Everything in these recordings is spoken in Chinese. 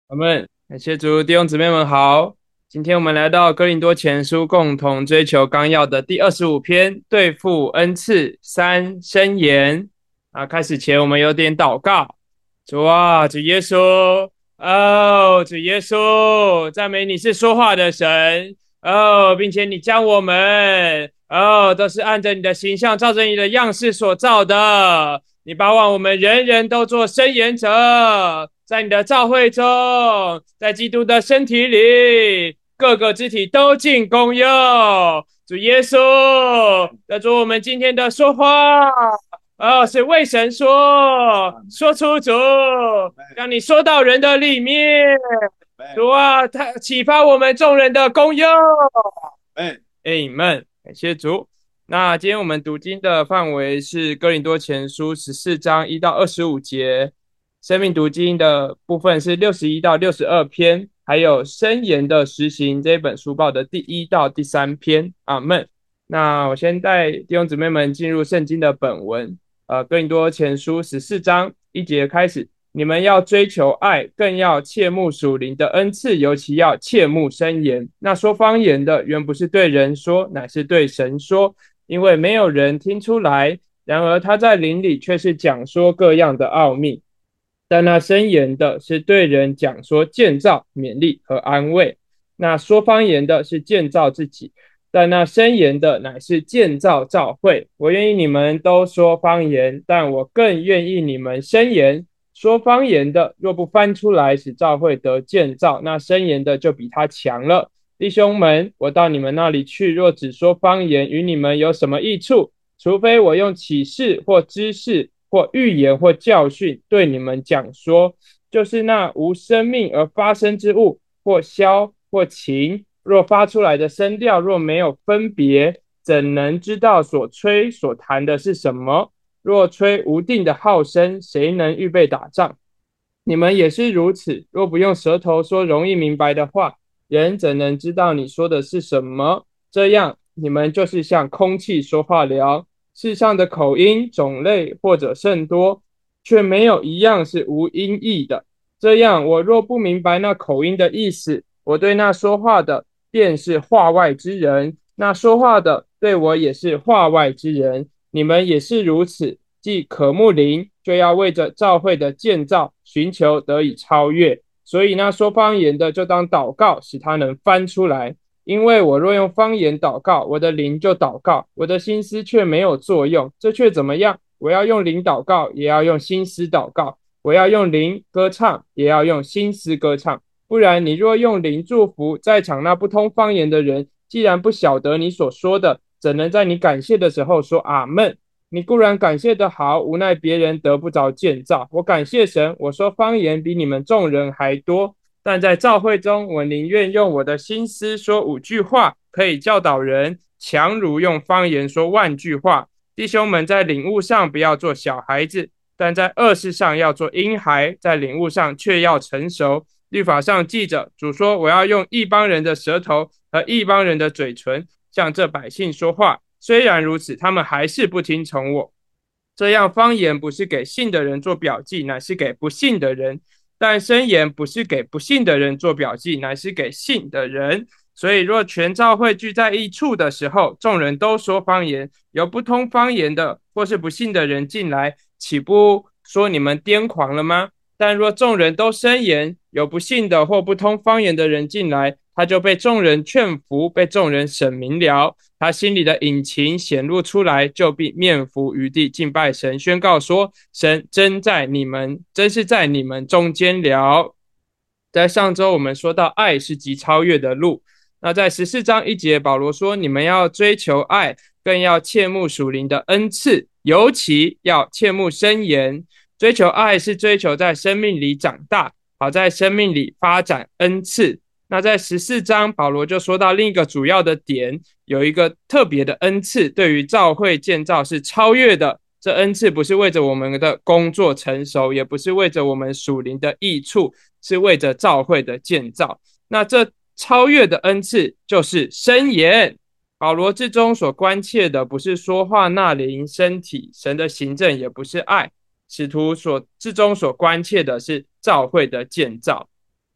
我们感谢主，弟兄姊妹们好。今天我们来到哥林多前书，共同追求纲要的第25篇，对付恩赐三申言。开始前我们有点祷告。主啊，主耶稣，主耶稣，赞美你是说话的神并且你将我们都是按着你的形象，照着你的样式所造的。你把我们人人都做申言者，在你的教会中，在基督的身体里，各个肢体都尽功用。主耶稣，在主我们今天的说话，是为神说，说出主，让你说到人的里面。主啊，他启发我们众人的功用。Amen，感谢主。那今天我们读经的范围是哥林多前书14章1到25节，生命读经的部分是61到62篇，还有申言的实行这本书报的第1到第3篇。阿们。那我先带弟兄姊妹们进入圣经的本文，哥林多前书14章1节开始。你们要追求爱，更要切慕属灵的恩赐，尤其要切慕申言。那说方言的，原不是对人说，乃是对神说，因为没有人听出来。然而他在灵里却是讲说各样的奥秘。但那申言的是对人讲说建造、勉励和安慰。那说方言的是建造自己，但那申言的乃是建造教会。我愿意你们都说方言，但我更愿意你们申言。说方言的若不翻出来使教会得建造，那申言的就比他强了。弟兄们，我到你们那里去，若只说方言，与你们有什么益处？除非我用启示或知识或预言或教训对你们讲说，就是那无生命而发生之物，或箫或琴，若发出来的声调若没有分别，怎能知道所吹所弹的是什么？若吹无定的号声，谁能预备打仗？你们也是如此。若不用舌头说容易明白的话，人怎能知道你说的是什么？这样，你们就是像空气说话了。世上的口音种类或者甚多，却没有一样是无音译的。这样，我若不明白那口音的意思，我对那说话的便是话外之人，那说话的对我也是话外之人。你们也是如此，既渴慕灵，就要为着教会的建造寻求得以超越。所以那说方言的就当祷告，使他能翻出来。因为我若用方言祷告，我的灵就祷告，我的心思却没有作用，这却怎么样？我要用灵祷告，也要用心思祷告；我要用灵歌唱，也要用心思歌唱。不然，你若用灵祝福在场那不通方言的人，既然不晓得你所说的，怎能在你感谢的时候说阿们？你固然感谢得好，无奈别人得不着建造。我感谢神，我说方言比你们众人还多，但在教会中，我宁愿用我的心思说5句话，可以教导人，强如用方言说万句话。弟兄们，在领悟上不要做小孩子，但在恶事上要做婴孩，在领悟上却要成熟。律法上记着，主说：“我要用异邦人的舌头和异邦人的嘴唇，向这百姓说话。”虽然如此，他们还是不听从我。这样方言不是给信的人做表记，乃是给不信的人；但申言不是给不信的人做表记，乃是给信的人。所以，若全教会聚在一处的时候，众人都说方言，有不通方言的或是不信的人进来，岂不说你们癫狂了吗？但若众人都申言，有不信的或不通方言的人进来，他就被众人劝服，被众人审明了。他心里的隐情显露出来，就必面伏于地，敬拜神，宣告说：神真是在你们中间了。在上周我们说到，爱是极超越的路。那在14章1节，保罗说：你们要追求爱，更要切慕属灵的恩赐，尤其要切慕申言。追求爱是追求在生命里长大，好在生命里发展恩赐。那在14章，保罗就说到另一个主要的点，有一个特别的恩赐，对于教会建造是超越的。这恩赐不是为着我们的工作成熟，也不是为着我们属灵的益处，是为着教会的建造。那这超越的恩赐就是申言。保罗之中所关切的不是说话纳灵身体，神的行政也不是爱，使徒之中所关切的是教会的建造。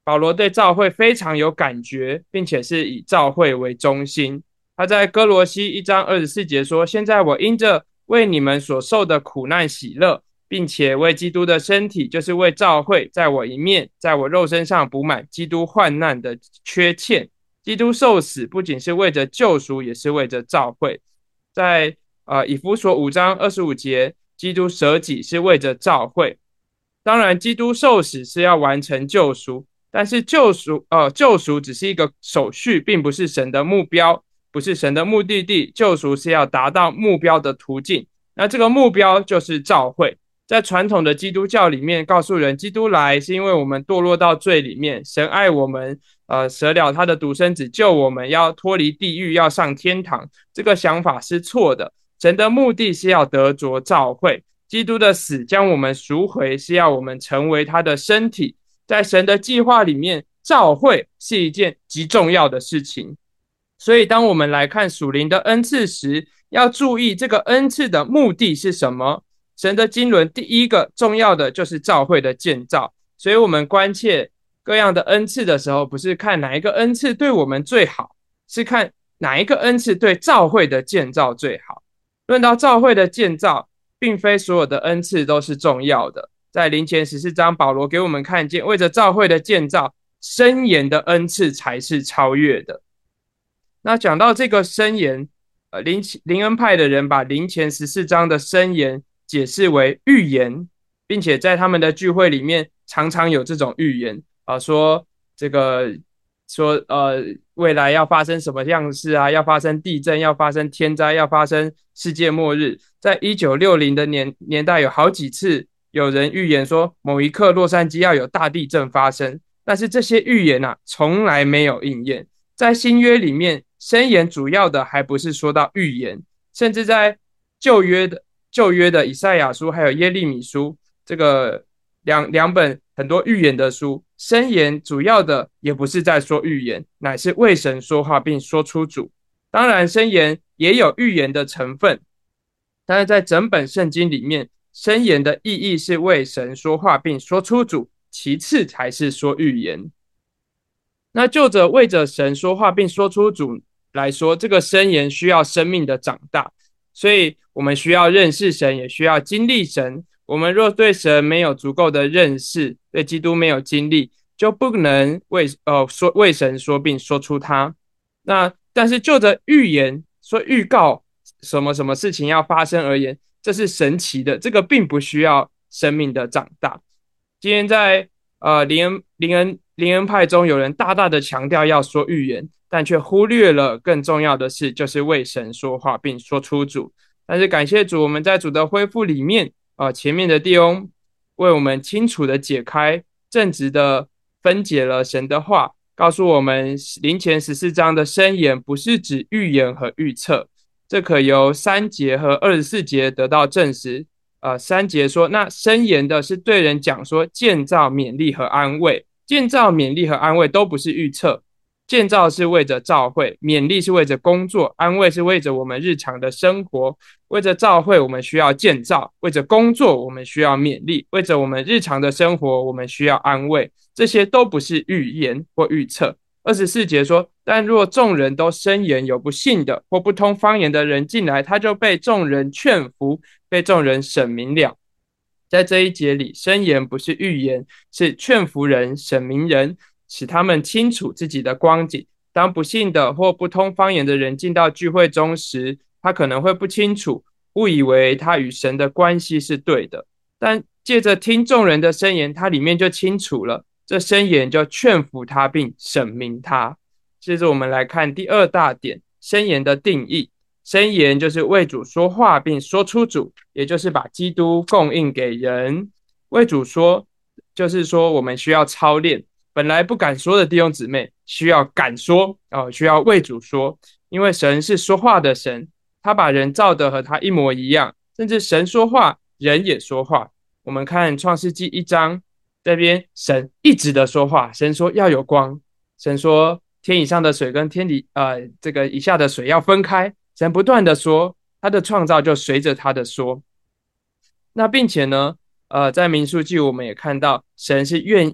保罗对教会非常有感觉，并且是以教会为中心。他在哥罗西1章24节说：现在我因着为你们所受的苦难喜乐，并且为基督的身体，就是为教会，在我一面，在我肉身上补满基督患难的缺欠。基督受死不仅是为着救赎，也是为着教会。在以弗所5章25节，基督舍己是为着教会。当然，基督受死是要完成救赎，但是救赎只是一个手续，并不是神的目标，不是神的目的地。救赎是要达到目标的途径，那这个目标就是教会。在传统的基督教里面，告诉人基督来是因为我们堕落到罪里面，神爱我们，舍了他的独生子救我们，要脱离地狱，要上天堂。这个想法是错的。神的目的是要得着教会，基督的死将我们赎回，是要我们成为他的身体。在神的计划里面，教会是一件极重要的事情。所以当我们来看属灵的恩赐时，要注意这个恩赐的目的是什么。神的经纶第一个重要的就是教会的建造，所以我们关切各样的恩赐的时候，不是看哪一个恩赐对我们最好，是看哪一个恩赐对教会的建造最好。论到教会的建造，并非所有的恩赐都是重要的。在林前14章，保罗给我们看见，为着教会的建造，箴言的恩赐才是超越的。那讲到这个箴言，灵恩派的人把林前14章的箴言解释为预言，并且在他们的聚会里面常常有这种预言说这个未来要发生什么样事啊，要发生地震，要发生天灾，要发生世界末日。在1960的年代有好几次有人预言说某一刻洛杉矶要有大地震发生，但是这些预言从来没有应验。在新约里面，箴言主要的还不是说到预言，甚至在旧约的以赛亚书还有耶利米书，这个两本很多预言的书，箴言主要的也不是在说预言，乃是为神说话并说出主。当然箴言也有预言的成分，但是在整本圣经里面，箴言的意义是为神说话并说出主，其次才是说预言。那就着为着神说话并说出主来说，这个箴言需要生命的长大，所以我们需要认识神，也需要经历神。我们若对神没有足够的认识，对基督没有经历，就不能为神说并说出他。但是就着预言说预告什么什么事情要发生而言，这是神奇的，这个并不需要生命的长大。今天在灵恩派中，有人大大的强调要说预言，但却忽略了更重要的事，就是为神说话并说出主。但是感谢主，我们在主的恢复里面前面的弟兄为我们清楚的解开，正直的分解了神的话，告诉我们林前14章的箴言不是指预言和预测，这可由3节和24节得到证实。3节说，那箴言的是对人讲说建造、勉励和安慰。建造、勉励和安慰都不是预测，建造是为着教会，勉励是为着工作，安慰是为着我们日常的生活。为着教会我们需要建造，为着工作我们需要勉励，为着我们日常的生活我们需要安慰，这些都不是预言或预测。24节说，但若众人都申言，有不信的或不通方言的人进来，他就被众人劝服，被众人审明了。在这一节里，申言不是预言，是劝服人、审明人，使他们清楚自己的光景。当不信的或不通方言的人进到聚会中时，他可能会不清楚，误以为他与神的关系是对的。但借着听众人的申言，他里面就清楚了，这申言就劝服他并审明他。接着我们来看第二大点，申言的定义。箴言就是为主说话并说出主，也就是把基督供应给人。为主说就是说我们需要操练，本来不敢说的弟兄姊妹需要敢说需要为主说，因为神是说话的神，他把人造的和他一模一样，甚至神说话人也说话。我们看创世纪1章这边，神一直的说话，神说要有光，神说天以上的水跟天底这个以下的水要分开，神不断的说，他的创造就随着他的说。那并且呢在民数记我们也看到，神是愿意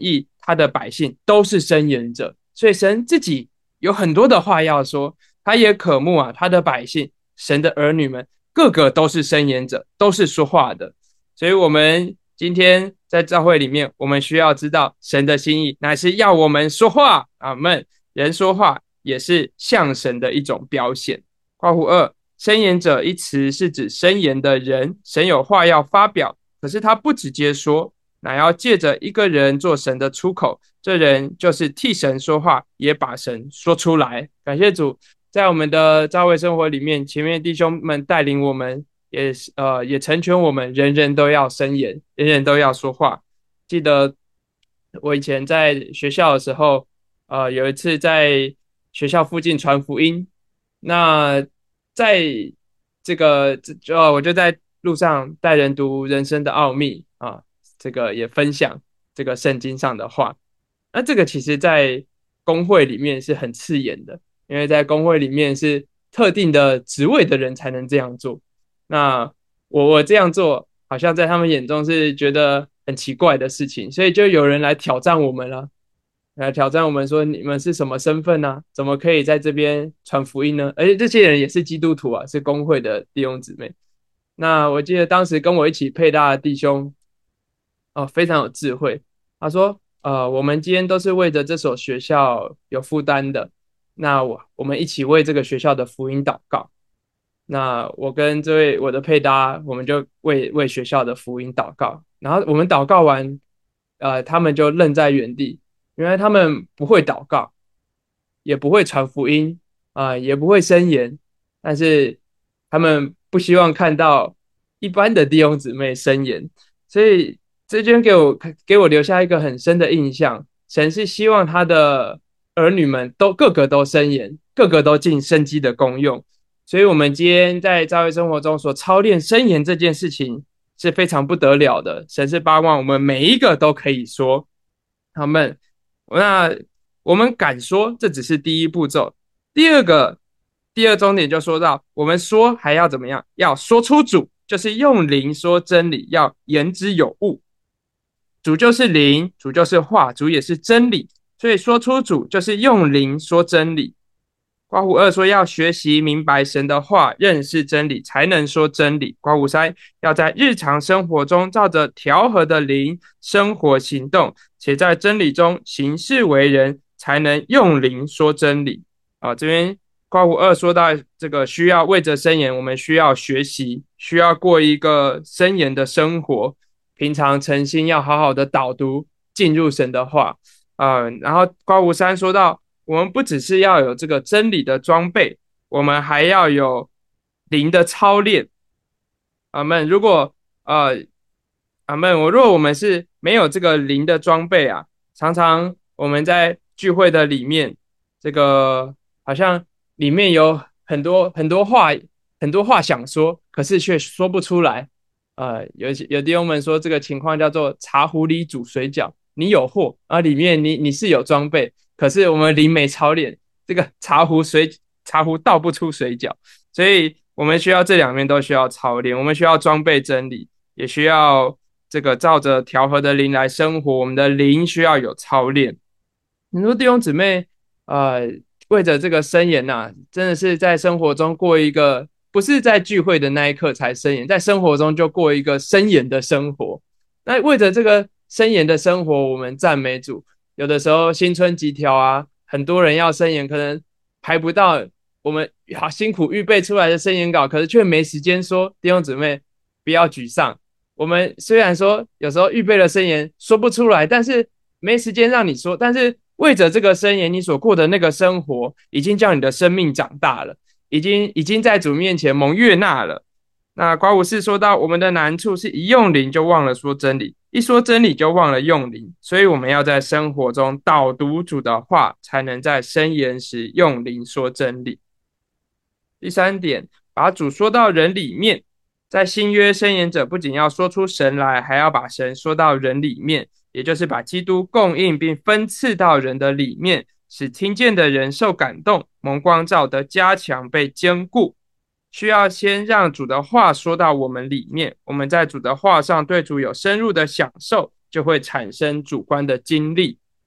他的百姓都是申言者，所以神自己有很多的话要说，他也渴慕他的百姓，神的儿女们个个都是申言者，都是说话的。所以我们今天在教会里面，我们需要知道神的心意乃是要我们说话，阿们。人说话也是向神的一种表现。括弧2，申言者一词是指申言的人，神有话要发表，可是他不直接说，乃要借着一个人做神的出口，这人就是替神说话，也把神说出来。感谢主，在我们的教会生活里面，前面弟兄们带领我们，也成全我们，人人都要申言，人人都要说话。记得我以前在学校的时候，有一次在学校附近传福音，那在我就在路上带人读人生的奥秘这个也分享这个圣经上的话。那这个其实在公会里面是很刺眼的，因为在公会里面是特定的职位的人才能这样做。那我这样做，好像在他们眼中是觉得很奇怪的事情，所以就有人来挑战我们了。来挑战我们说你们是什么身份呢？怎么可以在这边传福音呢？而且这些人也是基督徒是公会的弟兄姊妹。那我记得当时跟我一起配搭的弟兄非常有智慧。他说我们今天都是为着这所学校有负担的，那我们一起为这个学校的福音祷告。那我跟这位我的配搭，我们就为学校的福音祷告。然后我们祷告完他们就愣在原地，原来他们不会祷告，也不会传福音也不会申言，但是他们不希望看到一般的弟兄姊妹申言，所以这边给我留下一个很深的印象。神是希望他的儿女们个个都申言，个个都尽生机的功用。所以我们今天在教会生活中所操练申言这件事情是非常不得了的。神是盼望我们每一个都可以说，他们那我们敢说，这只是第一步骤。第二重点就说到，我们说还要怎么样？要说出主，就是用灵说真理，要言之有物。主就是灵，主就是话，主也是真理，所以说出主就是用灵说真理。刮胡2说要学习明白神的话，认识真理，才能说真理。刮胡3要在日常生活中照着调和的灵生活行动，且在真理中行事为人，才能用灵说真理。这边刮胡2说到这个需要为着申言，我们需要学习，需要过一个申言的生活，平常诚心要好好的导读进入神的话然后刮胡3说到我们不只是要有这个真理的装备，我们还要有灵的操练。阿们。如果我们是没有这个灵的装备常常我们在聚会的里面，这个好像里面有很多话想说，可是却说不出来。有弟兄们说这个情况叫做茶壶里煮水饺，你有货里面你是有装备，可是我们灵没操练，这个茶壶倒不出水饺。所以我们需要这两面都需要操练，我们需要装备真理，也需要这个照着调和的灵来生活，我们的灵需要有操练。很多弟兄姊妹为着这个申言真的是在生活中过一个不是在聚会的那一刻才申言，在生活中就过一个申言的生活。那为着这个申言的生活，我们赞美主。有的时候新春集条很多人要申言，可能排不到我们好辛苦预备出来的申言稿，可是却没时间说。弟兄姊妹不要沮丧，我们虽然说有时候预备了申言说不出来，但是没时间让你说，但是为着这个申言，你所过的那个生活已经叫你的生命长大了，已经在主面前蒙悦纳了。那刮胡4说到我们的难处是一用灵就忘了说真理，一说真理就忘了用灵，所以我们要在生活中导读主的话，才能在申言时用灵说真理。第3点，把主说到人里面。在新约申言者不仅要说出神来，还要把神说到人里面，也就是把基督供应并分赐到人的里面，使听见的人受感动，蒙光照，得加强，被坚固。需要先让主的话说到我们里面，我们在主的话上对主有深入的享受，就会产生主观的经历。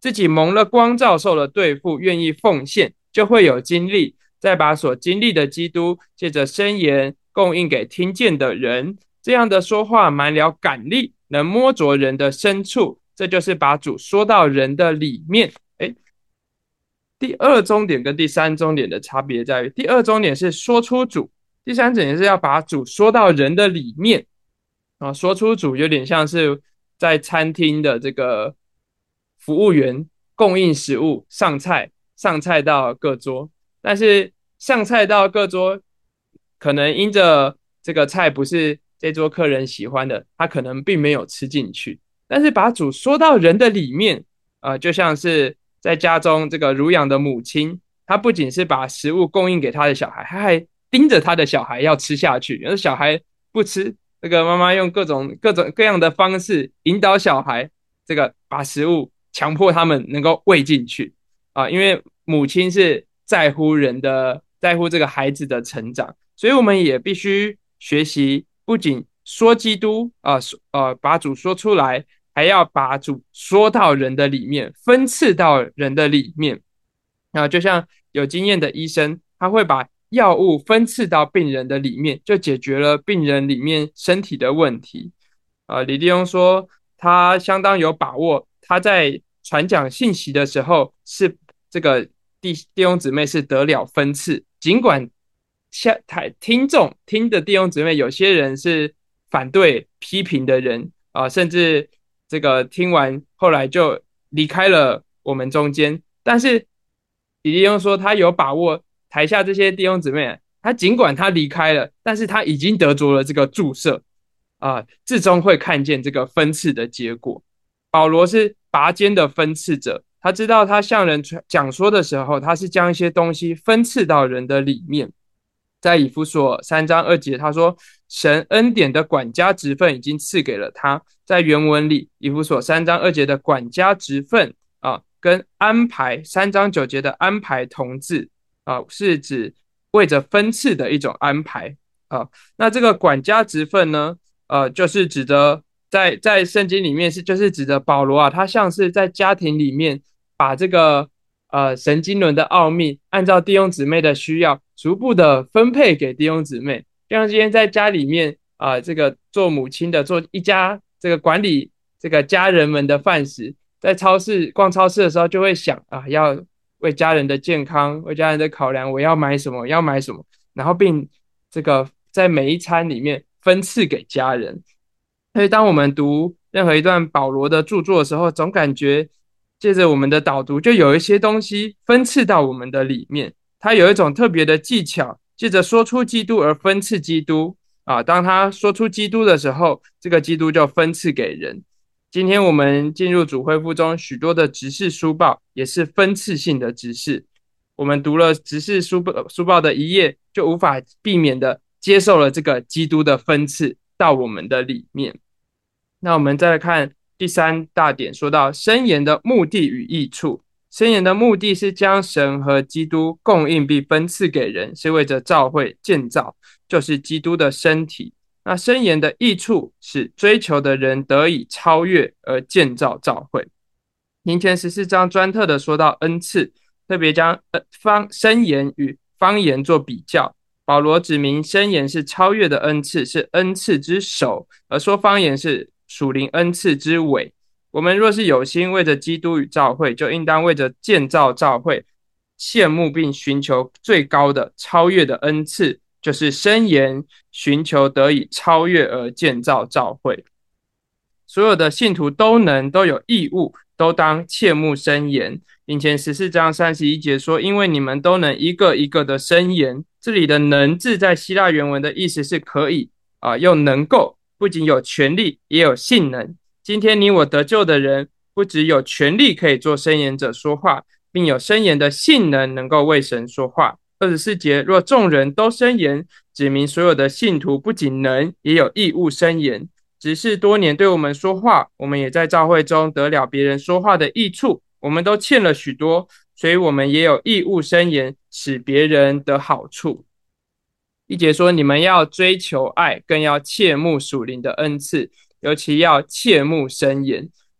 自己蒙了光照，受了对付，愿意奉献，就会有经历，再把所经历的基督借着箴言供应给听见的人。这样的说话满了感力，能摸着人的深处，这就是把主说到人的里面。第二重点跟第三重点的差别在于，第二重点是说出主，第三重点是要把主说到人的里面。说出主有点像是在餐厅的这个服务员供应食物，上菜到各桌，但是上菜到各桌，可能因着这个菜不是这桌客人喜欢的，他可能并没有吃进去。但是把主说到人的里面，就像是在家中这个乳养的母亲，她不仅是把食物供应给她的小孩，她还盯着她的小孩要吃下去，而小孩不吃，这个妈妈用各种各样的方式引导小孩，这个把食物强迫他们能够喂进去因为母亲是在乎这个孩子的成长，所以我们也必须学习，不仅说基督把主说出来，还要把主说到人的里面，分赐到人的里面。就像有经验的医生，他会把药物分赐到病人的里面，就解决了病人里面身体的问题。李立庸说，他相当有把握，他在传讲信息的时候，是这个弟兄姊妹是得了分赐，尽管听众听的弟兄姊妹有些人是反对批评的人甚至这个听完后来就离开了我们中间，但是李立庸说他有把握，台下这些弟兄姊妹，他尽管他离开了，但是他已经得着了这个注射至终会看见这个分赐的结果。保罗是拔尖的分赐者，他知道他向人讲说的时候，他是将一些东西分赐到人的里面。在以弗所3章2节，他说神恩典的管家职分已经赐给了他。在原文里，以弗所3章2节的管家职分跟安排3章9节的安排同字是指为着分赐的一种安排那这个管家职分呢就是指的在圣经里面就是指的保罗他像是在家庭里面把这个神经轮的奥秘按照弟兄姊妹的需要逐步的分配给弟兄姊妹，就像今天在家里面这个做母亲的做一家这个管理这个家人们的饭食，在逛超市的时候就会想要为家人的健康为家人的考量，我要买什么然后并这个在每一餐里面分赐给家人。所以当我们读任何一段保罗的著作的时候，总感觉借着我们的导读就有一些东西分赐到我们的里面，他有一种特别的技巧，借着说出基督而分赐基督当他说出基督的时候，这个基督就分赐给人。今天我们进入主恢复中，许多的执事书报也是分赐性的执事，我们读了执事书报的一页，就无法避免的接受了这个基督的分赐到我们的里面。那我们再来看第三大点，说到箴言的目的与益处。箴言的目的是将神和基督供应并分赐给人，是为着教会建造，就是基督的身体。那箴言的益处是追求的人得以超越而建造教会。林前14章专特的说到恩赐，特别将箴言与方言做比较。保罗指明箴言是超越的恩赐，是恩赐之首，而说方言是属灵恩赐之尾。我们若是有心为着基督与教会，就应当为着建造教会，羡慕并寻求最高的超越的恩赐，就是箴言，寻求得以超越而建造教会。所有的信徒都有义务，都当切慕箴言。以前14章31节说，因为你们都能一个一个的箴言。这里的能字在希腊原文的意思是可以又能够，不仅有权利也有性能。今天你我得救的人，不只有权利可以做箴言者说话，并有箴言的性能能够为神说话。24节，若众人都箴言，指明所有的信徒不仅能，也有义务箴言。只是多年对我们说话，我们也在教会中得了别人说话的益处，我们都欠了许多，所以我们也有义务箴言，使别人得好处。1节说，你们要追求爱，更要切慕属灵的恩赐，尤其要切慕箴言。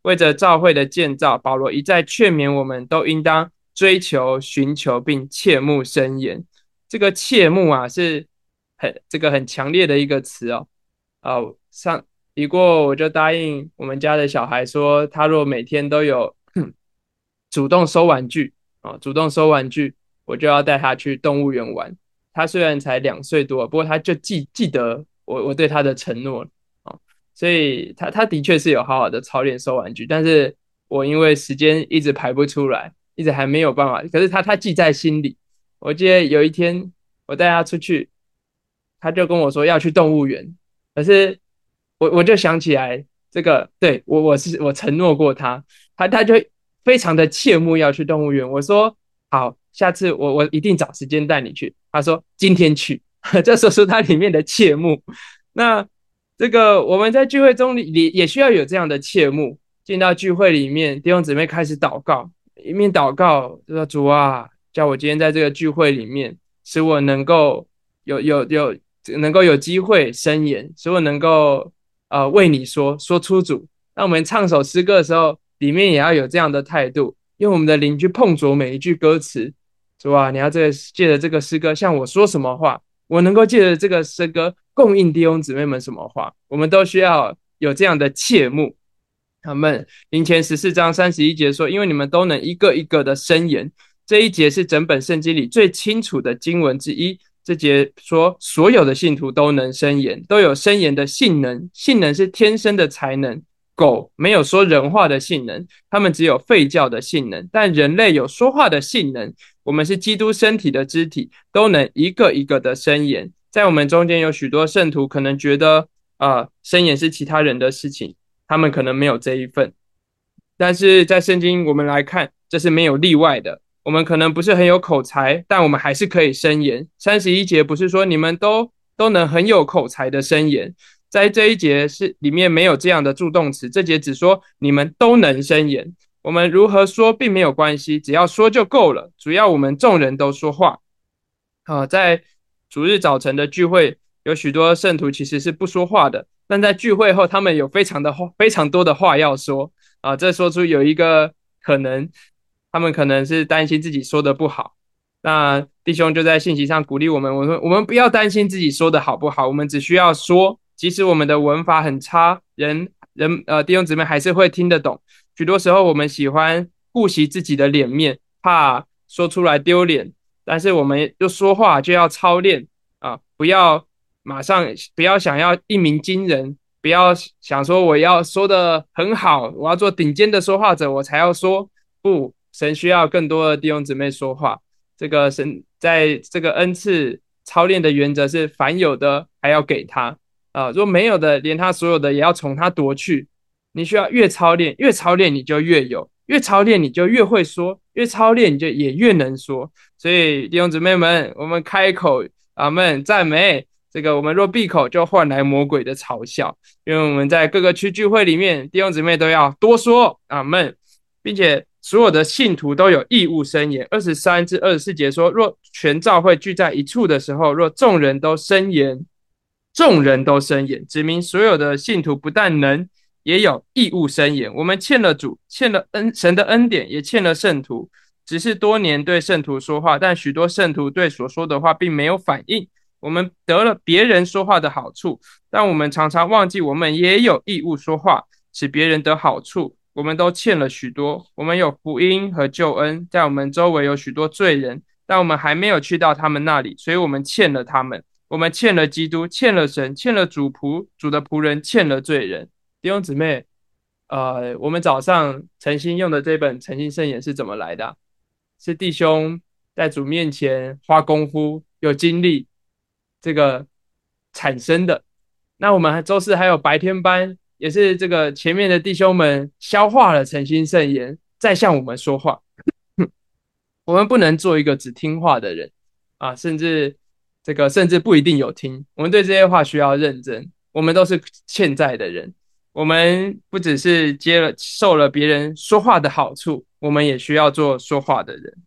为着教会的建造，保罗一再劝勉我们都应当追求、寻求并切慕深研。这个切慕啊，是很强烈的一个词哦。一过我就答应我们家的小孩说，他若每天都有主动收玩具主动收玩具，我就要带他去动物园玩。他虽然才2岁多，不过他就记得我对他的承诺所以他的确是有好好的操练收玩具，但是我因为时间一直排不出来，一直还没有办法。可是他记在心里。我记得有一天我带他出去，他就跟我说要去动物园，可是我就想起来这个，对我承诺过他，他就非常的切慕要去动物园。我说好，下次我一定找时间带你去。他说今天去，这说出他里面的切慕。那这个我们在聚会中里也需要有这样的切慕，进到聚会里面，弟兄姊妹开始祷告，一面祷告就说主啊，叫我今天在这个聚会里面，使我能够能够有机会申言，使我能够为你说出主。那我们唱首诗歌的时候，里面也要有这样的态度，用我们的灵去碰着每一句歌词。主啊，你要借着这个诗歌向我说什么话？我能够借着这个诗歌供应弟兄姊妹们什么话？我们都需要有这样的切慕。他们林前14章31节说，因为你们都能一个一个的申言。这一节是整本圣经里最清楚的经文之一。这节说所有的信徒都能申言，都有申言的性能。性能是天生的才能，狗没有说人话的性能，它们只有吠叫的性能，但人类有说话的性能。我们是基督身体的肢体，都能一个一个的申言。在我们中间有许多圣徒可能觉得申言是其他人的事情，他们可能没有这一份。但是在圣经我们来看，这是没有例外的。我们可能不是很有口才，但我们还是可以申言。31节不是说你们都能很有口才的申言，在这一节是里面没有这样的助动词，这节只说你们都能申言。我们如何说并没有关系，只要说就够了。主要我们众人都说话。在主日早晨的聚会，有许多圣徒其实是不说话的，但在聚会后，他们有非常多的话要说这说出有一个可能，他们可能是担心自己说的不好。那弟兄就在信息上鼓励我们，我们不要担心自己说的好不好，我们只需要说，即使我们的文法很差，弟兄姊妹还是会听得懂。许多时候我们喜欢顾惜自己的脸面，怕说出来丢脸，但是我们就说话就要操练不要不要想要一鸣惊人，不要想说我要说的很好，我要做顶尖的说话者我才要说。不，神需要更多的弟兄姊妹说话。这个神在这个恩赐操练的原则是，凡有的还要给他若没有的，连他所有的也要从他夺去。你需要越操练，越操练你就越有，越操练你就越会说，越操练你就也越能说。所以弟兄姊妹们，我们开口阿们赞美，这个我们若闭口就换来魔鬼的嘲笑。因为我们在各个区聚会里面，弟兄姊妹都要多说阿们，并且所有的信徒都有义务申言。23至24节说，若全教会聚在一处的时候，若众人都申言，指明所有的信徒不但能，也有义务申言。我们欠了主，欠了神的恩典，也欠了圣徒。只是多年对圣徒说话，但许多圣徒对所说的话并没有反应。我们得了别人说话的好处，但我们常常忘记我们也有义务说话，使别人得好处。我们都欠了许多。我们有福音和救恩，在我们周围有许多罪人，但我们还没有去到他们那里，所以我们欠了他们。我们欠了基督，欠了神，欠了主的仆人，欠了罪人。弟兄姊妹，我们早上诚心用的这本诚心圣言是怎么来的是弟兄在主面前花功夫、有精力这个产生的。那我们周四还有白天班，也是这个前面的弟兄们消化了诚心圣言，再向我们说话。我们不能做一个只听话的人甚至不一定有听。我们对这些话需要认真。我们都是欠债的人，我们不只是受了别人说话的好处，我们也需要做说话的人。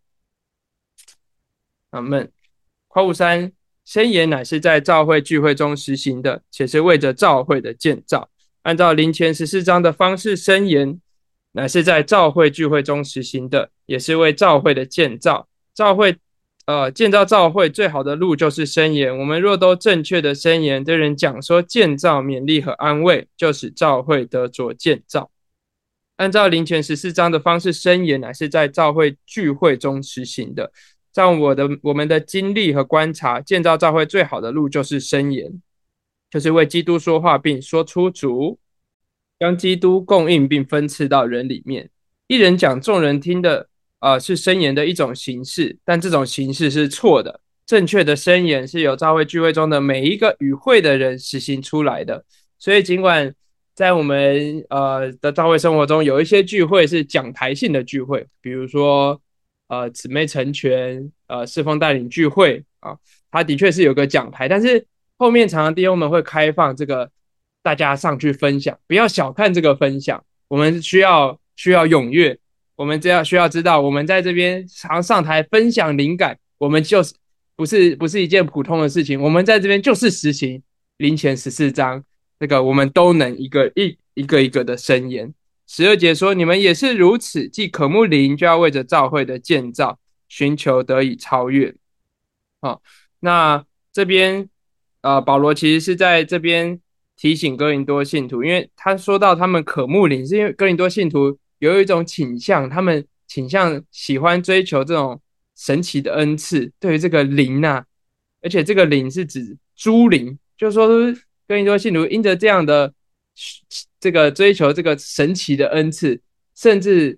阿们。夸悟3，申言乃是在教会聚会中实行的，且是为着教会的建造。按照林前14章的方式申言， 乃是在教会聚会中实行的，也是为教会的建造。建造教会最好的路就是申言。我们若都正确的申言，对人讲说建造、勉励和安慰，就使教会得着建造。按照林前14章的方式申言，乃是在教会聚会中实行的。照我们的经历和观察，建造教会最好的路就是申言，就是为基督说话，并说出主，将基督供应并分赐到人里面。一人讲，众人听的，是申言的一种形式，但这种形式是错的。正确的申言是由教会聚会中的每一个与会的人实行出来的。所以，尽管在我们的教会生活中，有一些聚会是讲台性的聚会，比如说姊妹成全、侍奉带领聚会啊，它的确是有个讲台，但是后面常常弟兄们会开放这个大家上去分享，不要小看这个分享，我们需要踊跃，我们需要知道，我们在这边常上台分享灵感，我们就是不是一件普通的事情，我们在这边就是实行林前14章，这个我们都能一个的申言。12节说，你们也是如此，既渴慕灵，就要为着教会的建造，寻求得以超越。好，那这边保罗其实是在这边提醒哥林多信徒，因为他说到他们渴慕灵，是因为哥林多信徒有一种倾向，他们倾向喜欢追求这种神奇的恩赐，对于这个灵啊，而且这个灵是指诸灵，就是说哥林多信徒因着这样的这个追求这个神奇的恩赐，甚至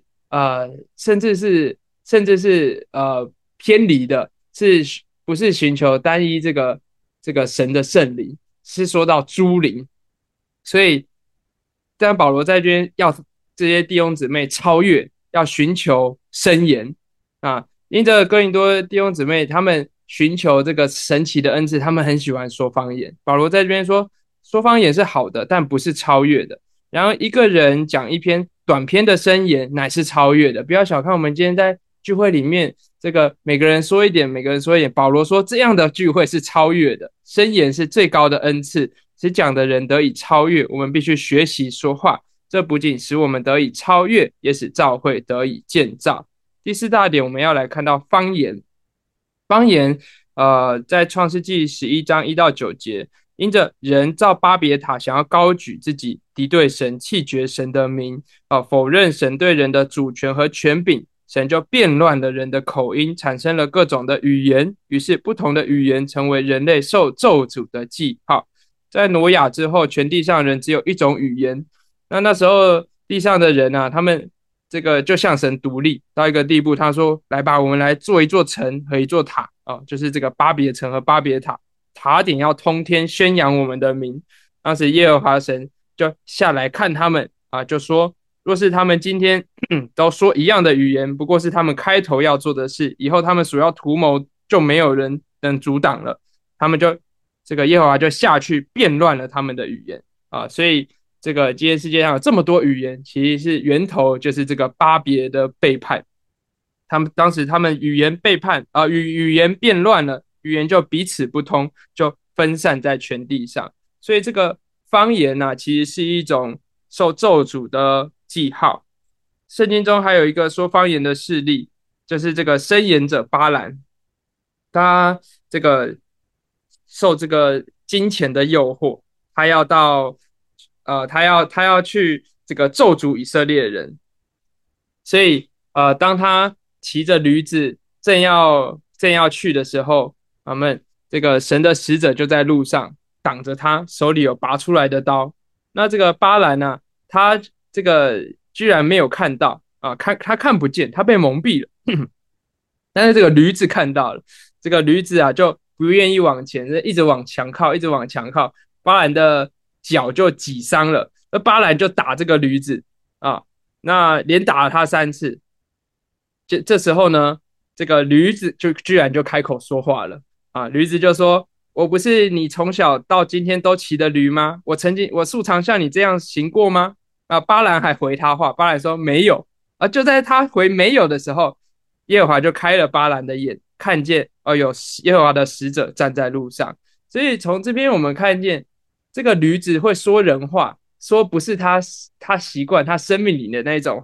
是偏离的，是不是寻求单一这个神的圣灵？是说到诸灵，所以但保罗在这边要这些弟兄姊妹超越，要寻求申言啊。因着哥林多弟兄姊妹，他们寻求这个神奇的恩赐，他们很喜欢说方言。保罗在这边说，说方言是好的，但不是超越的。然后一个人讲一篇短篇的申言，乃是超越的。不要小看我们今天在聚会里面，这个每个人说一点，每个人说一点。保罗说，这样的聚会是超越的，申言是最高的恩赐，使讲的人得以超越。我们必须学习说话，这不仅使我们得以超越，也使教会得以建造。第4大点，我们要来看到方言。方言，在创世纪11章1到9节，因着人造巴别塔，想要高举自己，敌对神，弃绝神的名，否认神对人的主权和权柄，神就变乱了人的口音，产生了各种的语言，于是不同的语言成为人类受咒诅的记号。在挪亚之后，全地上人只有一种语言。那时候地上的人啊，他们这个就向神独立到一个地步，他说：“来吧，我们来做一座城和一座塔啊，就是这个巴别城和巴别塔，塔顶要通天，宣扬我们的名。”当时耶和华神就下来看他们啊，就说：“若是他们今天都说一样的语言，不过是他们开头要做的事，以后他们所要图谋，就没有人能阻挡了。他们就这个耶和华就下去变乱了他们的语言啊，所以。”这个今天世界上有这么多语言，其实是源头就是这个巴别的背叛。当时他们语言背叛语言变乱了，语言就彼此不通，就分散在全地上。所以这个方言啊，其实是一种受咒诅的记号。圣经中还有一个说方言的事例，就是这个申言者巴兰，他这个受这个金钱的诱惑，他要到他要去这个咒诅以色列人，所以当他骑着驴子正要去的时候，这个神的使者就在路上挡着他，手里有拔出来的刀。那这个巴兰呢，他这个居然没有看到他看不见，他被蒙蔽了。但是这个驴子看到了，这个驴子啊就不愿意往前，一直往墙靠，一直往墙靠，巴兰的脚就挤伤了，那巴兰就打这个驴子啊，那连打了他3次。这时候呢，这个驴子就居然就开口说话了啊，驴子就说：“我不是你从小到今天都骑的驴吗？我素常像你这样行过吗？”啊，巴兰还回他话，巴兰说没有啊。就在他回没有的时候，耶和华就开了巴兰的眼，看见有耶和华的使者站在路上。所以从这边我们看见，这个驴子会说人话，说不是他习惯他生命里的那种话，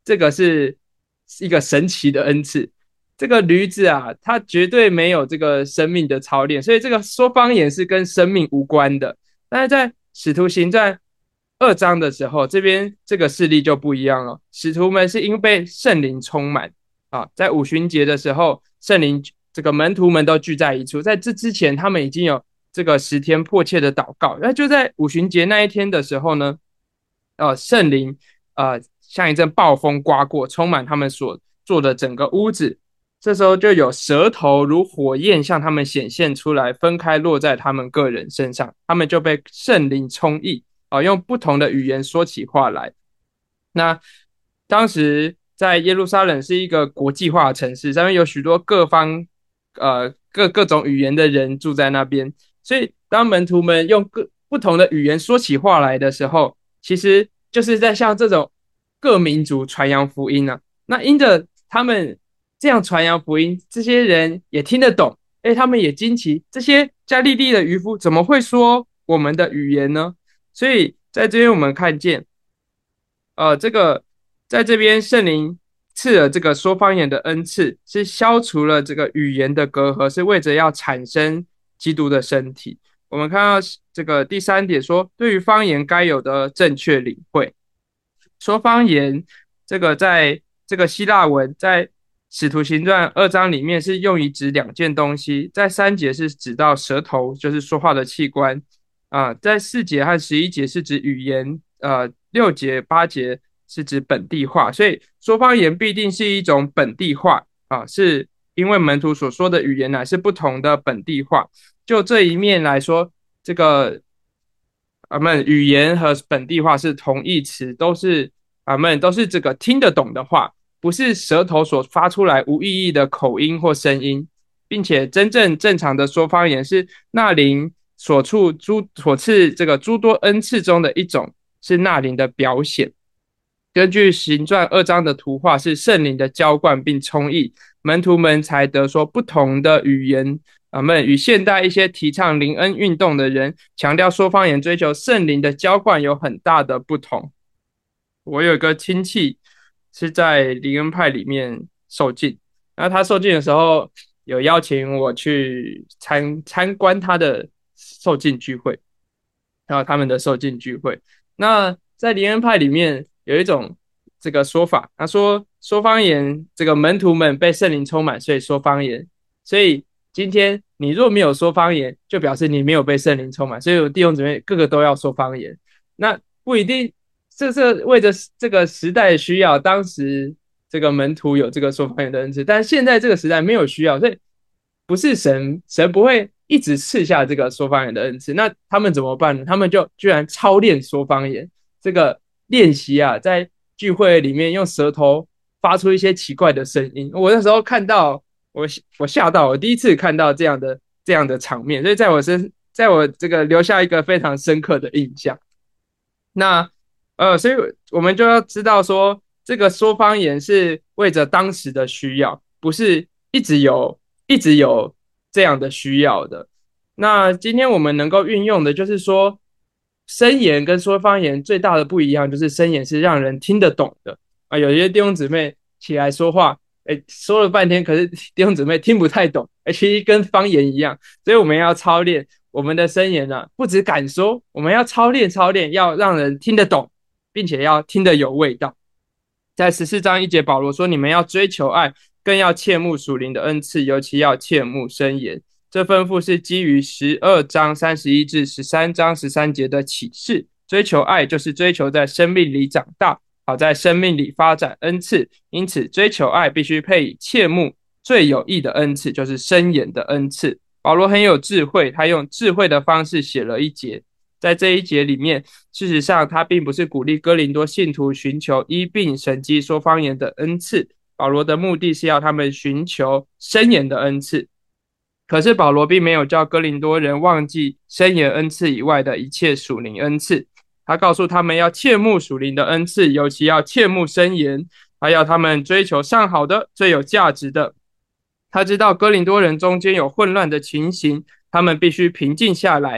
这个是一个神奇的恩赐。这个驴子啊，它绝对没有这个生命的操练，所以这个说方言是跟生命无关的。但是在使徒行传2章的时候，这边这个事例就不一样了。使徒们是因被圣灵充满啊，在五旬节的时候，圣灵这个门徒们都聚在一处。在这之前，他们已经有这个10天迫切的祷告。那就在五旬节那一天的时候呢，圣灵像一阵暴风刮过，充满他们所做的整个屋子。这时候就有舌头如火焰向他们显现出来，分开落在他们个人身上，他们就被圣灵充溢用不同的语言说起话来。那当时在耶路撒冷是一个国际化的城市，上面有许多各方各种语言的人住在那边，所以当门徒们用各不同的语言说起话来的时候，其实就是在向这种各民族传扬福音啊。那因着他们这样传扬福音，这些人也听得懂，他们也惊奇，这些加利利的渔夫怎么会说我们的语言呢？所以在这边我们看见，这个在这边圣灵赐了这个说方言的恩赐，是消除了这个语言的隔阂，是为着要产生基督的身体。我们看到这个第3点说，对于方言该有的正确领会。说方言这个在这个希腊文在使徒行传2章里面是用以指2件东西，在3节是指到舌头，就是说话的器官在4节和11节是指语言6节8节是指本地化，所以说方言必定是一种本地化是因为门徒所说的语言乃是不同的本地化。就这一面来说，这个语言和本地化是同义词，都是这个听得懂的话，不是舌头所发出来无意义的口音或声音，并且真正正常的说方言是那灵所赐这个诸多恩赐中的一种，是那灵的表现。根据行传2章的图画，是圣灵的浇灌并充溢，门徒们才得说不同的语言。与现代一些提倡灵恩运动的人强调说方言追求圣灵的浇灌有很大的不同。我有一个亲戚是在灵恩派里面受浸，那他受浸的时候有邀请我去参观他的受浸聚会，还有他们的受浸聚会。那在灵恩派里面有一种这个说法，他说说方言，这个门徒们被圣灵充满，所以说方言。所以今天你若没有说方言，就表示你没有被圣灵充满。所以我弟兄姊妹个个都要说方言。那不一定，这是为着这个时代的需要，当时这个门徒有这个说方言的恩赐，但现在这个时代没有需要，所以不是神不会一直赐下这个说方言的恩赐。那他们怎么办呢？他们就居然操练说方言，这个练习在聚会里面用舌头发出一些奇怪的声音。我那时候看到，我吓到，我第一次看到这样的场面，所以在我这个留下一个非常深刻的印象。那所以我们就要知道说，这个说方言是为着当时的需要，不是一直有这样的需要的。那今天我们能够运用的就是说，申言跟说方言最大的不一样就是申言是让人听得懂的有些弟兄姊妹起来说话，说了半天，可是弟兄姊妹听不太懂，其实跟方言一样，所以我们要操练我们的申言不只敢说，我们要操练，要让人听得懂，并且要听得有味道。在14章1节，保罗说：“你们要追求爱，更要切慕属灵的恩赐，尤其要切慕申言。”这吩咐是基于12章31至13章13节的启示。追求爱就是追求在生命里长大，好在生命里发展恩赐。因此，追求爱必须配以切慕最有益的恩赐，就是申言的恩赐。保罗很有智慧，他用智慧的方式写了一节。在这一节里面，事实上他并不是鼓励哥林多信徒寻求医病神迹说方言的恩赐，保罗的目的是要他们寻求申言的恩赐。可是保罗并没有叫哥林多人忘记申言恩赐以外的一切属灵恩赐，他告诉他们要切慕属灵的恩赐，尤其要切慕申言，还要他们追求上好的，最有价值的。他知道哥林多人中间有混乱的情形，他们必须平静下来，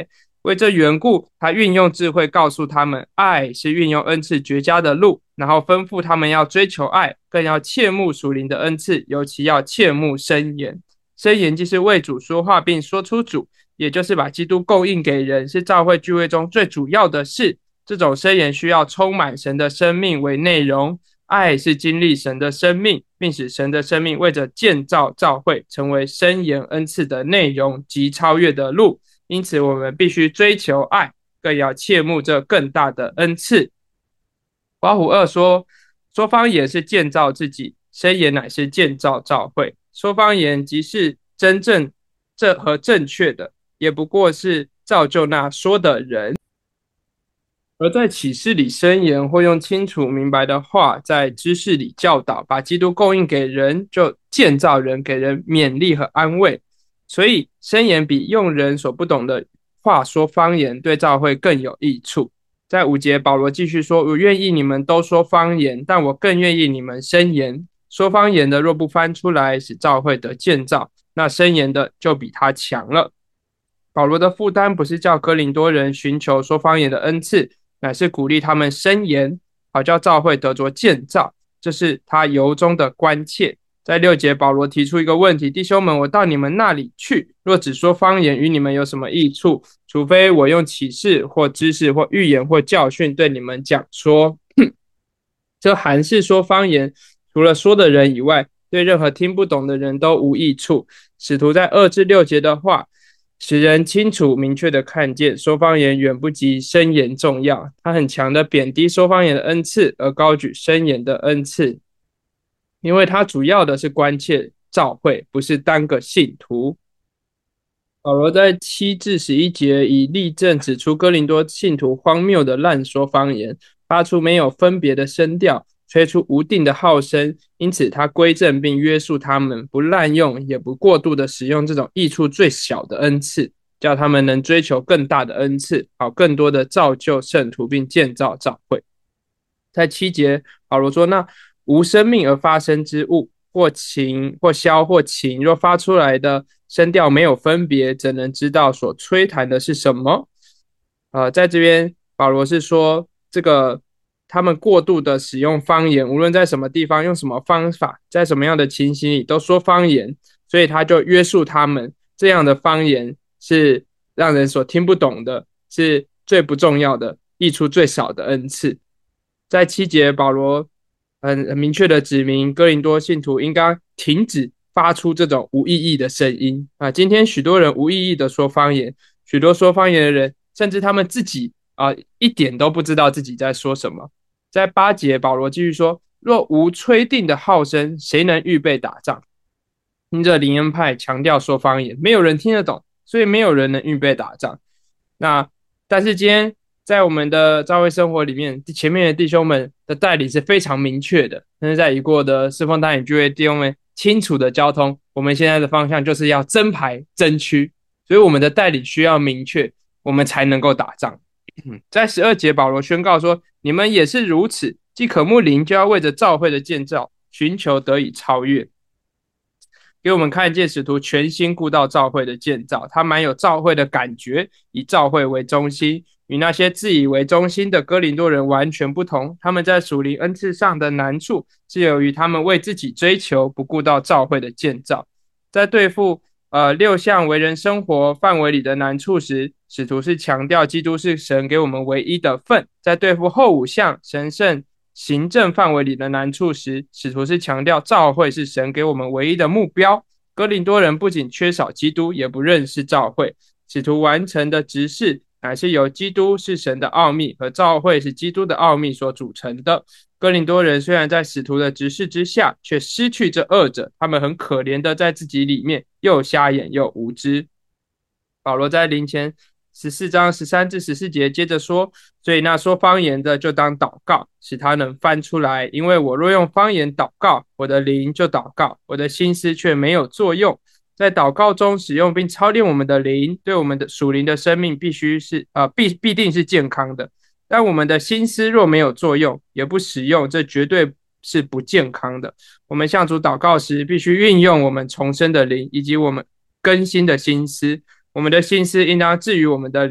为这缘故，他运用智慧告诉他们，爱是运用恩赐绝佳的路，然后吩咐他们要追求爱，更要切慕属灵的恩赐，尤其要切慕箴言。箴言即是为主说话并说出主，也就是把基督供应给人，是教会聚会中最主要的事。这种箴言需要充满神的生命为内容，爱是经历神的生命，并使神的生命为着建造教会，成为箴言恩赐的内容及超越的路。因此，我们必须追求爱，更要切慕这更大的恩赐。华虎二说，说方言是建造自己，箴言乃是建造教会。说方言即是真正和正确的，也不过是造就那说的人。而在启示里申言，或用清楚明白的话，在知识里教导，把基督供应给人，就建造人，给人勉励和安慰。所以申言比用人所不懂的话说方言，对教会更有益处。在5节，保罗继续说：“我愿意你们都说方言，但我更愿意你们申言。说方言的若不翻出来，使教会得建造，那申言的就比他强了。”保罗的负担不是叫哥林多人寻求说方言的恩赐，乃是鼓励他们申言，好叫教会得着建造，这是他由衷的关切。在6节，保罗提出一个问题：弟兄们，我到你们那里去，若只说方言，与你们有什么益处？除非我用启示或知识或预言或教训对你们讲说。这含是说方言，除了说的人以外，对任何听不懂的人都无益处。使徒在2至6节的话，使人清楚明确的看见说方言远不及申言重要，他很强的贬低说方言的恩赐，而高举申言的恩赐，因为他主要的是关切教会，不是单个信徒。保罗在7至11节以例证指出哥林多信徒荒谬的滥说方言，发出没有分别的声调，吹出无定的号声，因此他规正并约束他们，不滥用也不过度的使用这种益处最小的恩赐，叫他们能追求更大的恩赐，好更多的造就圣徒并建造教会。在7节，保罗说：“那无生命而发生之物，或琴或箫或琴，若发出来的声调没有分别，怎能知道所吹弹的是什么？”在这边保罗是说，这个他们过度的使用方言，无论在什么地方用什么方法，在什么样的情形里都说方言，所以他就约束他们，这样的方言是让人所听不懂的，是最不重要的，益处最少的恩赐。在7节，保罗很明确的指明哥林多信徒应该停止发出这种无意义的声音啊！今天许多人无意义的说方言，许多说方言的人，甚至他们自己一点都不知道自己在说什么。在8节，保罗继续说：“若无吹定的号声，谁能预备打仗？”听着灵恩派强调说方言，没有人听得懂，所以没有人能预备打仗。但是今天在我们的教会生活里面，前面的弟兄们的带领是非常明确的，但是在已过的侍奉带领聚会弟兄们清楚的交通，我们现在的方向就是要增排增区，所以我们的带领需要明确，我们才能够打仗。在12节，保罗宣告说：“你们也是如此，既渴慕灵，就要为着教会的建造，寻求得以超越。”给我们看见使徒全心顾到教会的建造，他蛮有教会的感觉，以教会为中心，与那些自以为中心的哥林多人完全不同。他们在属灵恩赐上的难处，是由于他们为自己追求，不顾到教会的建造。在对付6项为人生活范围里的难处时，使徒是强调基督是神给我们唯一的份；在对付后5项神圣行政范围里的难处时，使徒是强调教会是神给我们唯一的目标。哥林多人不仅缺少基督，也不认识教会。使徒完成的职事乃是由基督是神的奥秘和教会是基督的奥秘所组成的。哥林多人虽然在使徒的职事之下，却失去这2者，他们很可怜的在自己里面又瞎眼又无知。保罗在林前14章13至14节接着说：“所以那说方言的就当祷告，使他能翻出来。因为我若用方言祷告，我的灵就祷告，我的心思却没有作用。在祷告中使用并操练我们的灵，对我们的属灵的生命必定是健康的。但我们的心思若没有作用，也不使用，这绝对是不健康的。我们向主祷告时，必须运用我们重生的灵，以及我们更新的心思。我们的心思应当置于我们的灵，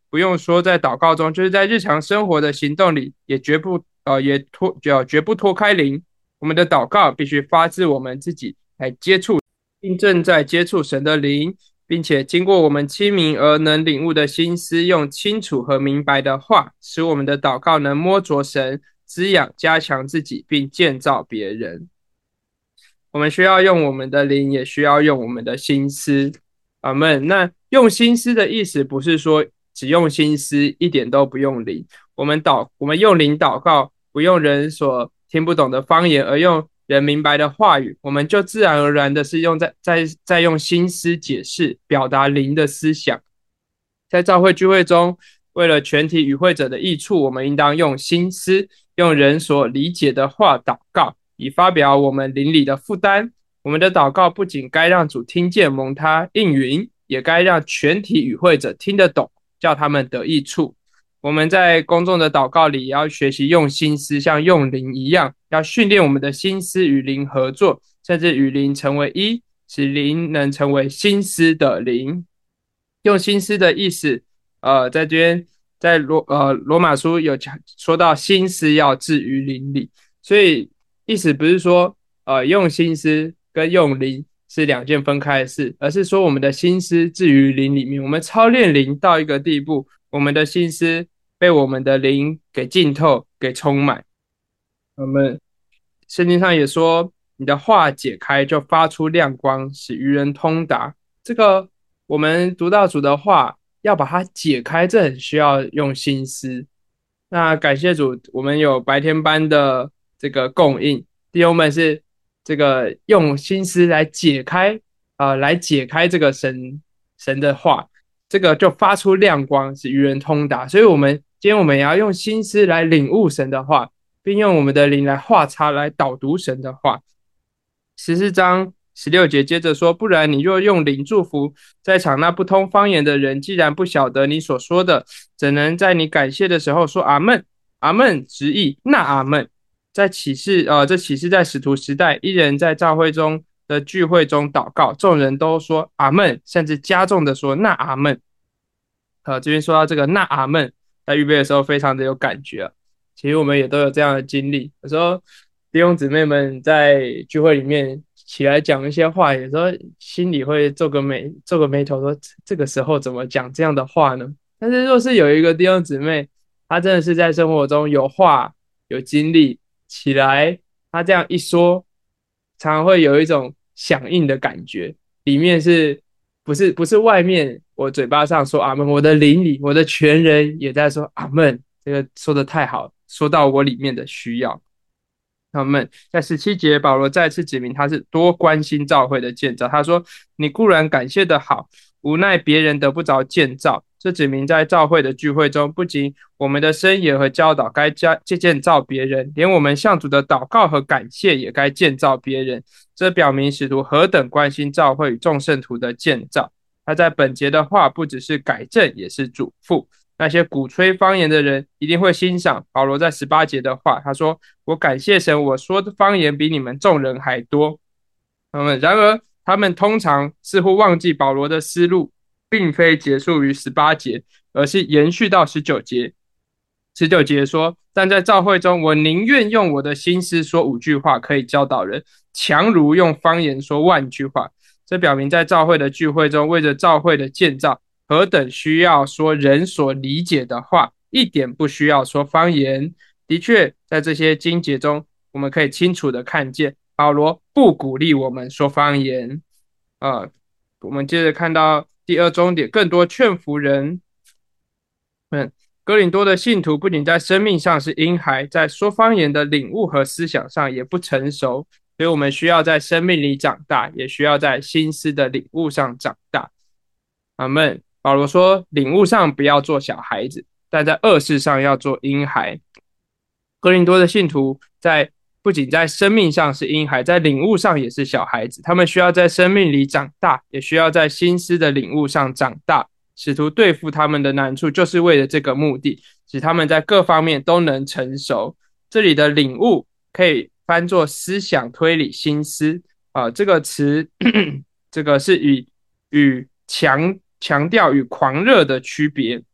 不用说在祷告中，就是在日常生活的行动里，也绝不脱开灵。我们的祷告必须发自我们自己来接触，并正在接触神的灵，并且经过我们清明而能领悟的心思，用清楚和明白的话，使我们的祷告能摸着神，滋养、加强自己，并建造别人。我们需要用我们的灵，也需要用我们的心思。阿们。那用心思的意思不是说只用心思，一点都不用灵。我们用灵祷告，不用人所听不懂的方言，而用人明白的话语，我们就自然而然的是在用心思解释、表达灵的思想。在教会聚会中，为了全体与会者的益处，我们应当用心思，用人所理解的话祷告，以发表我们灵里的负担。我们的祷告不仅该让主听见蒙他应允，也该让全体与会者听得懂，叫他们得益处。我们在公众的祷告里，也要学习用心思，像用灵一样，要训练我们的心思与灵合作，甚至与灵成为一，使灵能成为心思的灵。用心思的意思，在这边罗马书有说到心思要置于灵里，所以意思不是说用心思跟用灵是两件分开的事，而是说我们的心思置于灵里面，我们操练灵到一个地步，我们的心思被我们的灵给浸透、给充满。我们圣经上也说，你的话解开就发出亮光，使愚人通达。这个我们读到主的话，要把它解开，这很需要用心思。那感谢主，我们有白天班的这个供应，弟兄们是这个用心思来解开来解开这个神的话，这个就发出亮光，是愚人通达。所以今天我们也要用心思来领悟神的话，并用我们的灵来画叉，来导读神的话。14章16节接着说，不然你若用灵祝福，在场那不通方言的人，既然不晓得你所说的，怎能在你感谢的时候说阿们？阿们直译那阿们。这启示在使徒时代，一人在教会中的聚会中祷告，众人都说阿们，甚至加重的说那阿们。这边说到这个那阿们，在预备的时候非常的有感觉啊。其实我们也都有这样的经历，有时候弟兄姊妹们在聚会里面起来讲一些话，有时候心里会皱个眉头说，这个时候怎么讲这样的话呢？但是若是有一个弟兄姊妹，他真的是在生活中有话有经历起来，他这样一说，常常会有一种响应的感觉，里面不是外面我嘴巴上说阿们，我的灵里我的全人也在说阿们，这个说的太好，说到我里面的需要。他们在17节，保罗再次指明他是多关心教会的建造。他说：“你固然感谢的好，无奈别人得不着建造。”这指明在教会的聚会中，不仅我们的声言和教导该建造别人，连我们向主的祷告和感谢也该建造别人。这表明使徒何等关心教会与众圣徒的建造。他在本节的话不只是改正，也是嘱咐。那些鼓吹方言的人一定会欣赏保罗在18节的话，他说：“我感谢神，我说的方言比你们众人还多。”然而他们通常似乎忘记保罗的思路，并非结束于18节，而是延续到19节。19节说：“但在教会中，我宁愿用我的心思说5句话，可以教导人，强如用方言说万句话。”这表明在教会的聚会中，为着教会的建造，何等需要说人所理解的话，一点不需要说方言。的确，在这些经节中，我们可以清楚的看见，保罗不鼓励我们说方言。我们接着看到第二重点，更多劝服人。哥林多的信徒不仅在生命上是婴孩，在说方言的领悟和思想上也不成熟。所以我们需要在生命里长大，也需要在心思的领悟上长大。阿们。保罗说，领悟上不要做小孩子，但在恶事上要做婴孩。哥林多的信徒不仅在生命上是婴孩，在领悟上也是小孩子。他们需要在生命里长大，也需要在心思的领悟上长大。使徒对付他们的难处，就是为了这个目的，使他们在各方面都能成熟。这里的领悟可以翻作思想、推理、心思这个词这个是与强调与狂热的区别。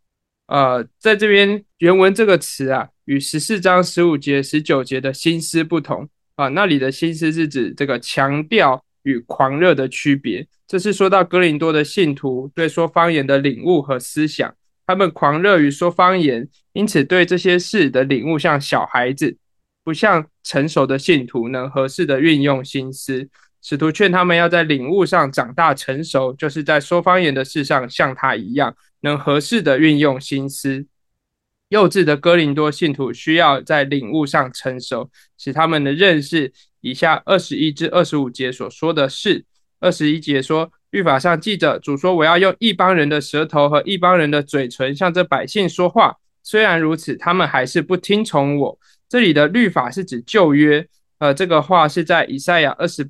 在这边原文这个词啊，与14章15节、19节的心思不同啊，那里的心思是指这个强调与狂热的区别。这是说到哥林多的信徒对说方言的领悟和思想，他们狂热于说方言，因此对这些事的领悟像小孩子，不像成熟的信徒能合适的运用心思。使徒劝他们要在领悟上长大成熟，就是在说方言的事上像他一样，能合适的运用心思。幼稚的哥林多信徒需要在领悟上成熟，使他们能认识以下21至25节所说的事。21节说，律法上记着，主说我要用异邦人的舌头和异邦人的嘴唇向这百姓说话。虽然如此，他们还是不听从我。这里的律法是指旧约，这个话是在以赛亚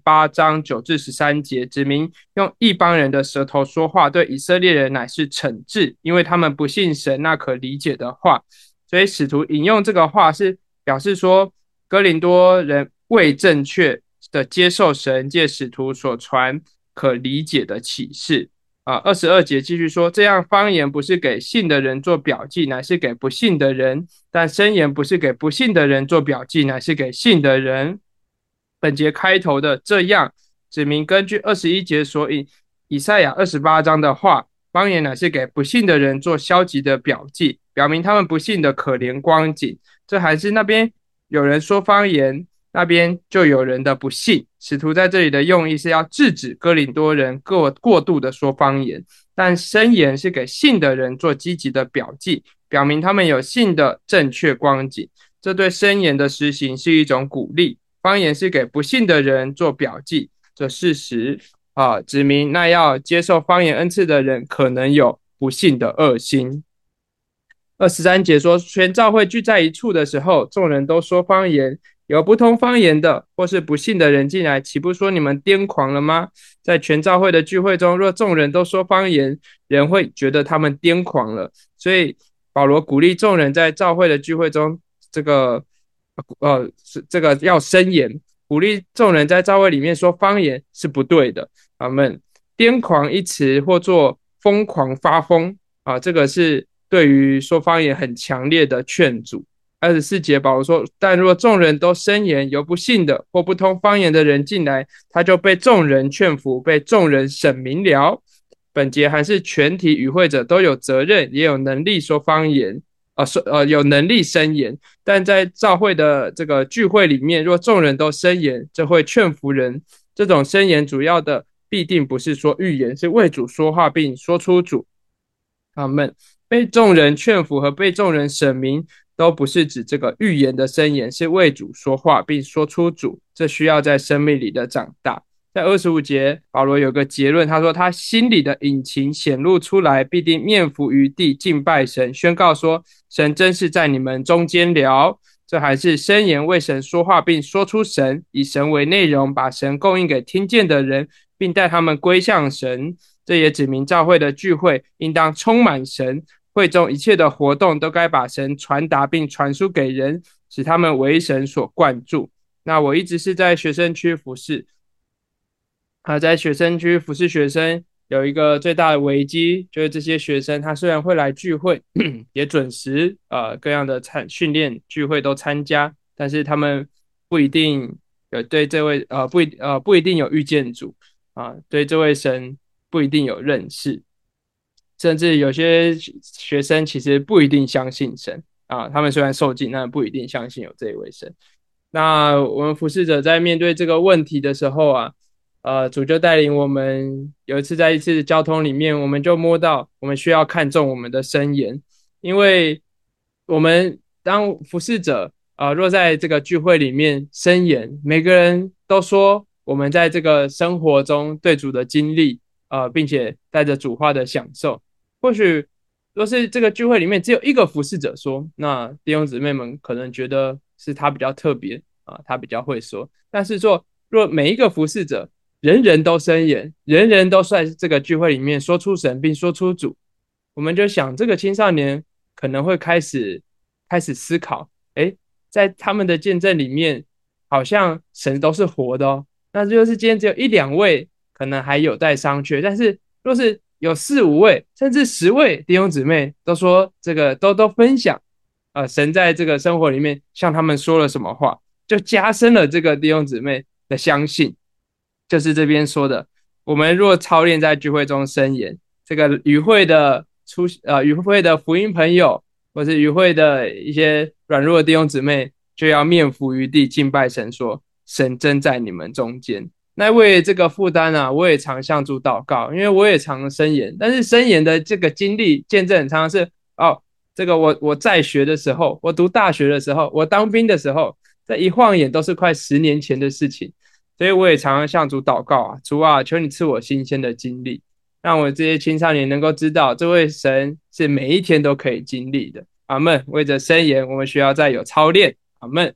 28章9至13节，指明用异邦人的舌头说话，对以色列人乃是惩治，因为他们不信神那可理解的话。所以使徒引用这个话是表示说，哥林多人未正确的接受神借使徒所传可理解的启示。22节继续说，这样方言不是给信的人做表记，乃是给不信的人；但箴言不是给不信的人做表记，乃是给信的人。本节开头的这样，指明根据21节所引以赛亚28章的话，方言乃是给不信的人做消极的表记，表明他们不信的可怜光景。这还是那边有人说方言，那边就有人的不信。使徒在这里的用意是要制止哥林多人过度的说方言，但箴言是给信的人做积极的表记，表明他们有信的正确光景。这对箴言的实行是一种鼓励。方言是给不信的人做表记，这事实指明那要接受方言恩赐的人可能有不信的恶心。23节说，全教会聚在一处的时候，众人都说方言，有不通方言的或是不信的人进来，岂不说你们癫狂了吗？在全教会的聚会中，若众人都说方言，人会觉得他们癫狂了。所以保罗鼓励众人在教会的聚会中，这个要申言，鼓励众人在教会里面说方言是不对的。阿们。癫狂一词或做疯狂发疯这个是对于说方言很强烈的劝阻。24节保罗说，但若众人都申言，有不信的或不通方言的人进来，他就被众人劝服，被众人审明了。本节还是全体与会者都有责任，也有能力说方言，有能力申言，但在教会的这个聚会里面，若众人都申言，这会劝服人。这种申言主要的必定不是说预言，是为主说话并说出主。阿们。被众人劝服和被众人审明都不是指这个预言的申言，是为主说话并说出主，这需要在生命里的长大。在25节，保罗有个结论，他说他心里的隐情显露出来，必定面伏于地敬拜神，宣告说神真是在你们中间了。这还是申言为神说话并说出神，以神为内容，把神供应给听见的人，并带他们归向神。这也指明教会的聚会应当充满神，会中一切的活动都该把神传达并传输给人，使他们为神所灌注。那我一直是在学生区服侍，在学生区服侍学生有一个最大的危机，就是这些学生他虽然会来聚会，也准时各样的训练聚会都参加，但是他们不一定有对这位不一定有遇见主对这位神不一定有认识，甚至有些学生其实不一定相信神他们虽然受浸，但不一定相信有这一位神。那我们服侍者在面对这个问题的时候主就带领我们有一次在一次交通里面，我们就摸到我们需要看重我们的申言，因为我们当服侍者若在这个聚会里面申言，每个人都说我们在这个生活中对主的经历并且带着主话的享受，或许若是这个聚会里面只有一个服侍者说，那弟兄姊妹们可能觉得是他比较特别他比较会说。但是若每一个服侍者人人都申言，人人都在这个聚会里面说出神并说出主，我们就想这个青少年可能会开始思考，在他们的见证里面好像神都是活的那就是今天只有一两位可能还有待商榷，但是若是有4、5位甚至10位弟兄姊妹都说这个都分享，神在这个生活里面向他们说了什么话，就加深了这个弟兄姊妹的相信。就是这边说的，我们若操练在聚会中申言，这个与会的福音朋友，或是与会的一些软弱的弟兄姊妹，就要面伏于地敬拜神说，神真在你们中间。那为这个负担啊，我也常向主祷告，因为我也常申言，但是申言的这个经历见证常常是这个我在学的时候，我读大学的时候，我当兵的时候，这一晃眼都是快10年前的事情。所以我也常常向主祷告啊，主啊，求你赐我新鲜的经历，让我这些青少年能够知道，这位神是每一天都可以经历的。阿们。为着申言，我们需要再有操练。阿们。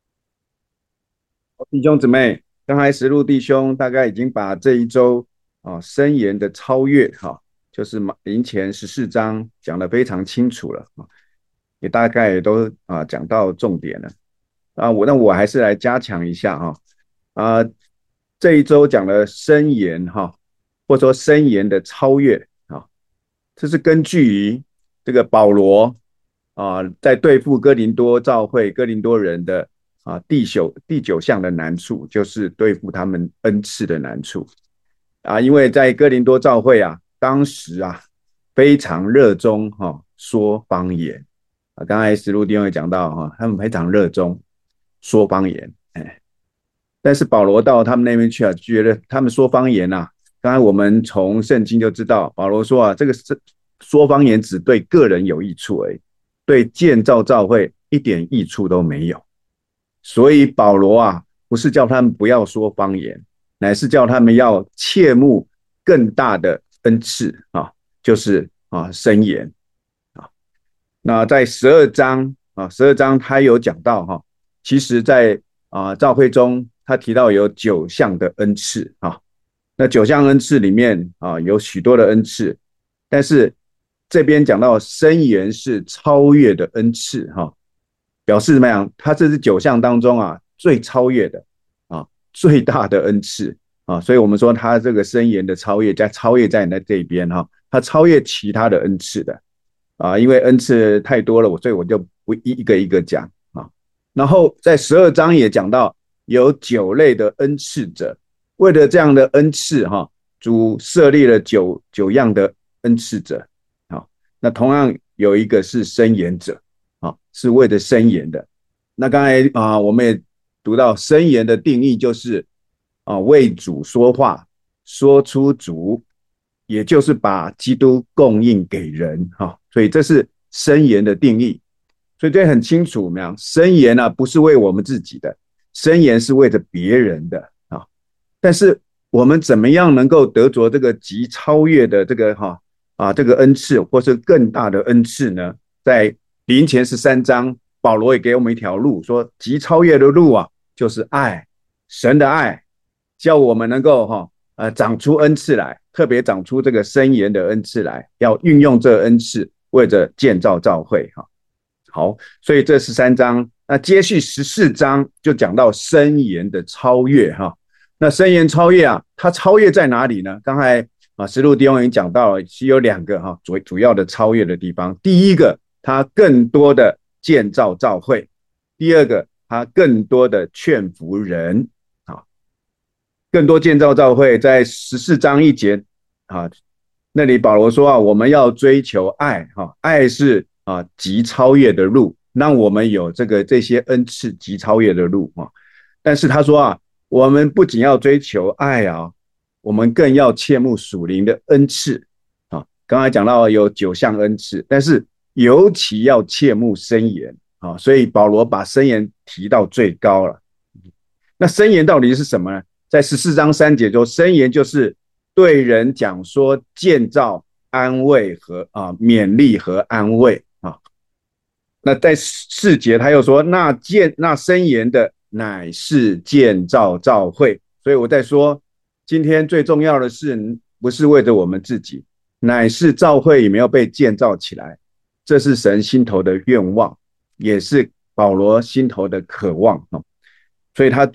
弟兄姊妹，刚才石路弟兄大概已经把这一周申言的超越就是林前14章讲得非常清楚了也大概也都讲到重点了我还是来加强一下这一周讲了申言或者说申言的超越这是根据于这个保罗在对付哥林多教会哥林多人的第九项的难处，就是对付他们恩赐的难处因为在哥林多教会当时非常热衷说方言刚才石路弟兄也讲到他们非常热衷说方言但是保罗到他们那边去觉得他们说方言刚才我们从圣经就知道，保罗说这个说方言只对个人有益处而已，对建造教会一点益处都没有。所以保罗不是叫他们不要说方言，乃是叫他们要切慕更大的恩赐就是申言那在12章他有讲到其实在教会中他提到有9项的恩赐那9项恩赐里面有许多的恩赐，但是这边讲到申言是超越的恩赐表示怎么样？他这是9项当中最超越的最大的恩赐所以我们说他这个申言的超越，超越在那这边他超越其他的恩赐的因为恩赐太多了，所以我就不一个一个讲然后在12章也讲到有9类的恩赐者，为了这样的恩赐主设立了九样的恩赐者那同样有一个是申言者是为了申言的。那刚才我们也读到申言的定义就是为主说话，说出主，也就是把基督供应给人所以这是申言的定义。所以这很清楚，申言不是为我们自己的，申言是为着别人的但是我们怎么样能够得着这个极超越的这个这个恩赐，或是更大的恩赐呢？在林前13章，保罗也给我们一条路，说极超越的路就是爱，神的爱，叫我们能够长出恩赐来，特别长出这个申言的恩赐来，要运用这恩赐，为着建造教会好，所以这13章，那接续14章就讲到申言的超越那申言超越它超越在哪里呢？刚才石路弟兄已经讲到了，是有2个主要的超越的地方。第一个，它更多的建造教会；第二个，它更多的劝服人更多建造教会，在14章1节那里保罗说我们要追求爱爱是极超越的路，让我们有这些恩赐极超越的路但是他说我们不仅要追求爱我们更要切慕属灵的恩赐刚才讲到有9项恩赐，但是尤其要切慕申言所以保罗把申言提到最高了。那申言到底是什么呢？在14章3节说，申言就是对人讲说建造、安慰和勉励和安慰那在4节他又说，那申言的乃是建造教会。所以我在说，今天最重要的是不是为着我们自己，乃是教会有没有被建造起来，这是神心头的愿望，也是保罗心头的渴望所以他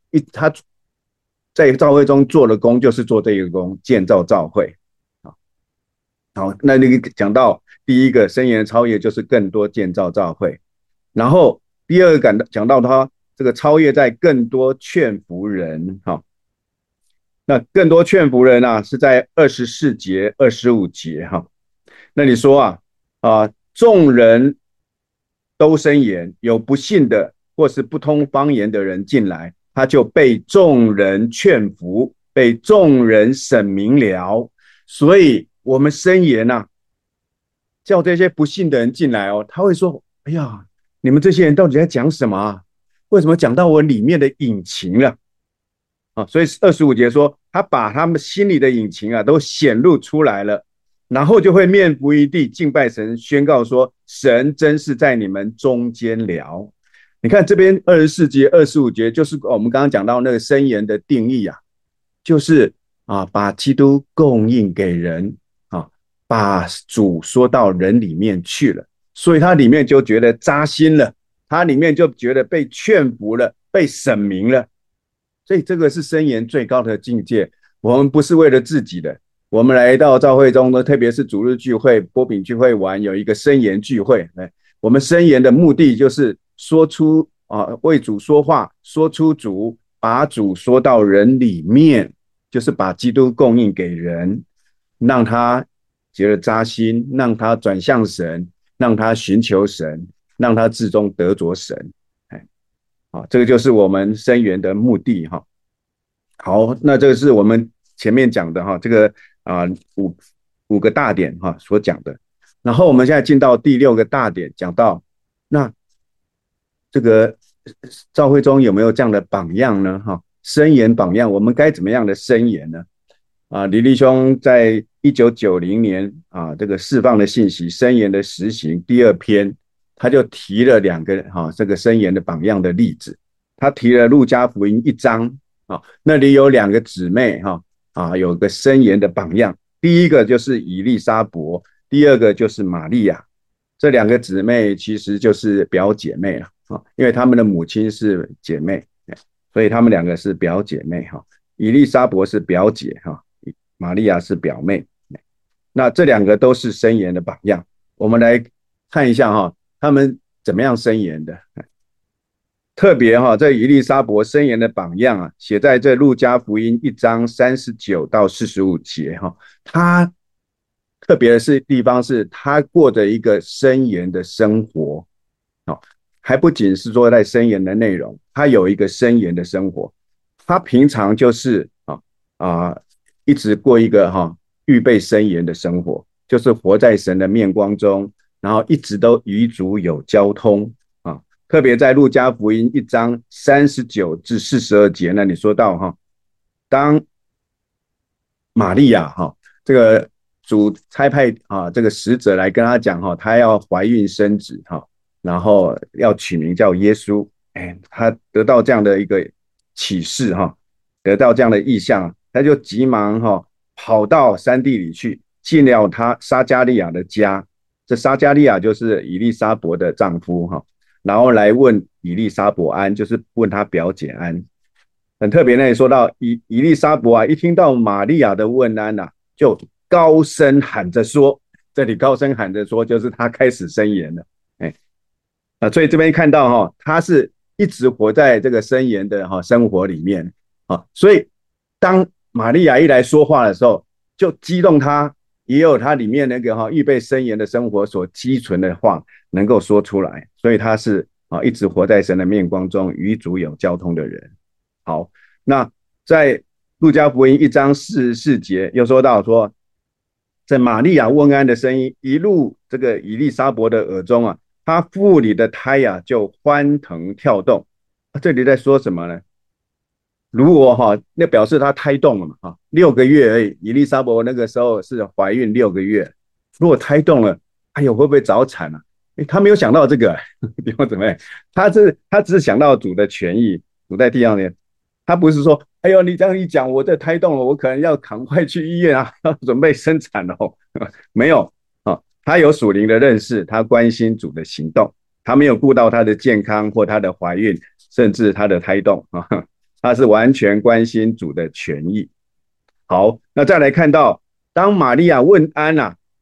在教会中做的工就是做这个工，建造教会好，那个讲到第一个圣言的超越就是更多建造教会，然后第二个讲到他这个超越在更多劝服人，哈，那更多劝服人啊是在24节、25节哈。那你说众人都申言，有不信的或是不通方言的人进来，他就被众人劝服，被众人审明了。所以我们申言叫这些不信的人进来他会说：“哎呀，你们这些人到底在讲什么啊？为什么讲到我里面的隐情了？”所以25节说，他把他们心里的隐情都显露出来了，然后就会面伏于地敬拜神，宣告说：神真是在你们中间了。你看这边24节、25节，就是我们刚刚讲到那个箴言的定义就是把基督供应给人把主说到人里面去了，所以他里面就觉得扎心了，他里面就觉得被劝服了，被审明了。所以这个是箴言最高的境界。我们不是为了自己的，我们来到教会中呢，特别是主日聚会、波饼聚会完有一个箴言聚会，我们箴言的目的就是说出为主说话，说出主，把主说到人里面，就是把基督供应给人，让他觉得扎心，让他转向神，让他寻求神，让他至终得着神。这个就是我们箴言的目的好，那这个是我们前面讲的这个五个大点所讲的。然后我们现在进到第6个大点，讲到那这个教会中有没有这样的榜样呢？箴言榜样，我们该怎么样的箴言呢？李立兄在1990年这个释放的信息箴言的实行第2篇，他就提了2个这个箴言的榜样的例子。他提了路加福音1章那里有2个姊妹有个箴言的榜样。第一个就是以利沙伯，第二个就是玛利亚。这2个姊妹其实就是表姐妹了因为她们的母亲是姐妹，所以她们2个是表姐妹以利沙伯是表姐玛利亚是表妹。那这2个都是箴言的榜样。我们来看一下他们怎么样箴言的。特别这以利沙伯箴言的榜样写在这路加福音1章39到45节他特别的是地方是他过着一个箴言的生活还不仅是说在箴言的内容，他有一个箴言的生活。他平常就是一直过一个预备箴言的生活，就是活在神的面光中，然后一直都与主有交通特别在路加福音1章39至42节那里说到当玛利亚这个主差派这个使者来跟他讲他要怀孕生子然后要取名叫耶稣。他得到这样的一个启示得到这样的意象，他就急忙跑到山地里去，进了他撒加利亚的家。这撒加利亚就是以利沙伯的丈夫然后来问以利沙伯安，就是问他表姐安。很特别，那里说到以利沙伯一听到玛利亚的问安就高声喊着说，这里高声喊着说就是他开始申言了。所以这边看到他是一直活在这个申言的生活里面所以当玛利亚一来说话的时候，就激动他，也有他里面那个预备申言的生活所积存的话能够说出来，所以他是一直活在神的面光中，与主有交通的人。好，那在路加福音1章44节又说到说，在玛利亚问安的声音一入这个以利沙伯的耳中他腹里的胎就欢腾跳动。这里在说什么呢？如果那表示他胎动了嘛6个月而已，以利沙伯那个时候是怀孕6个月，如果胎动了，哎呦会不会早产他没有想到这个弟兄姊妹，他只是想到主的权益，主在地上面，他不是说哎呦你这样一讲我这胎动了，我可能要赶快去医院要准备生产了没有他有属灵的认识，他关心主的行动，他没有顾到他的健康或他的怀孕甚至他的胎动他是完全关心主的权益。好，那再来看到当玛利亚问安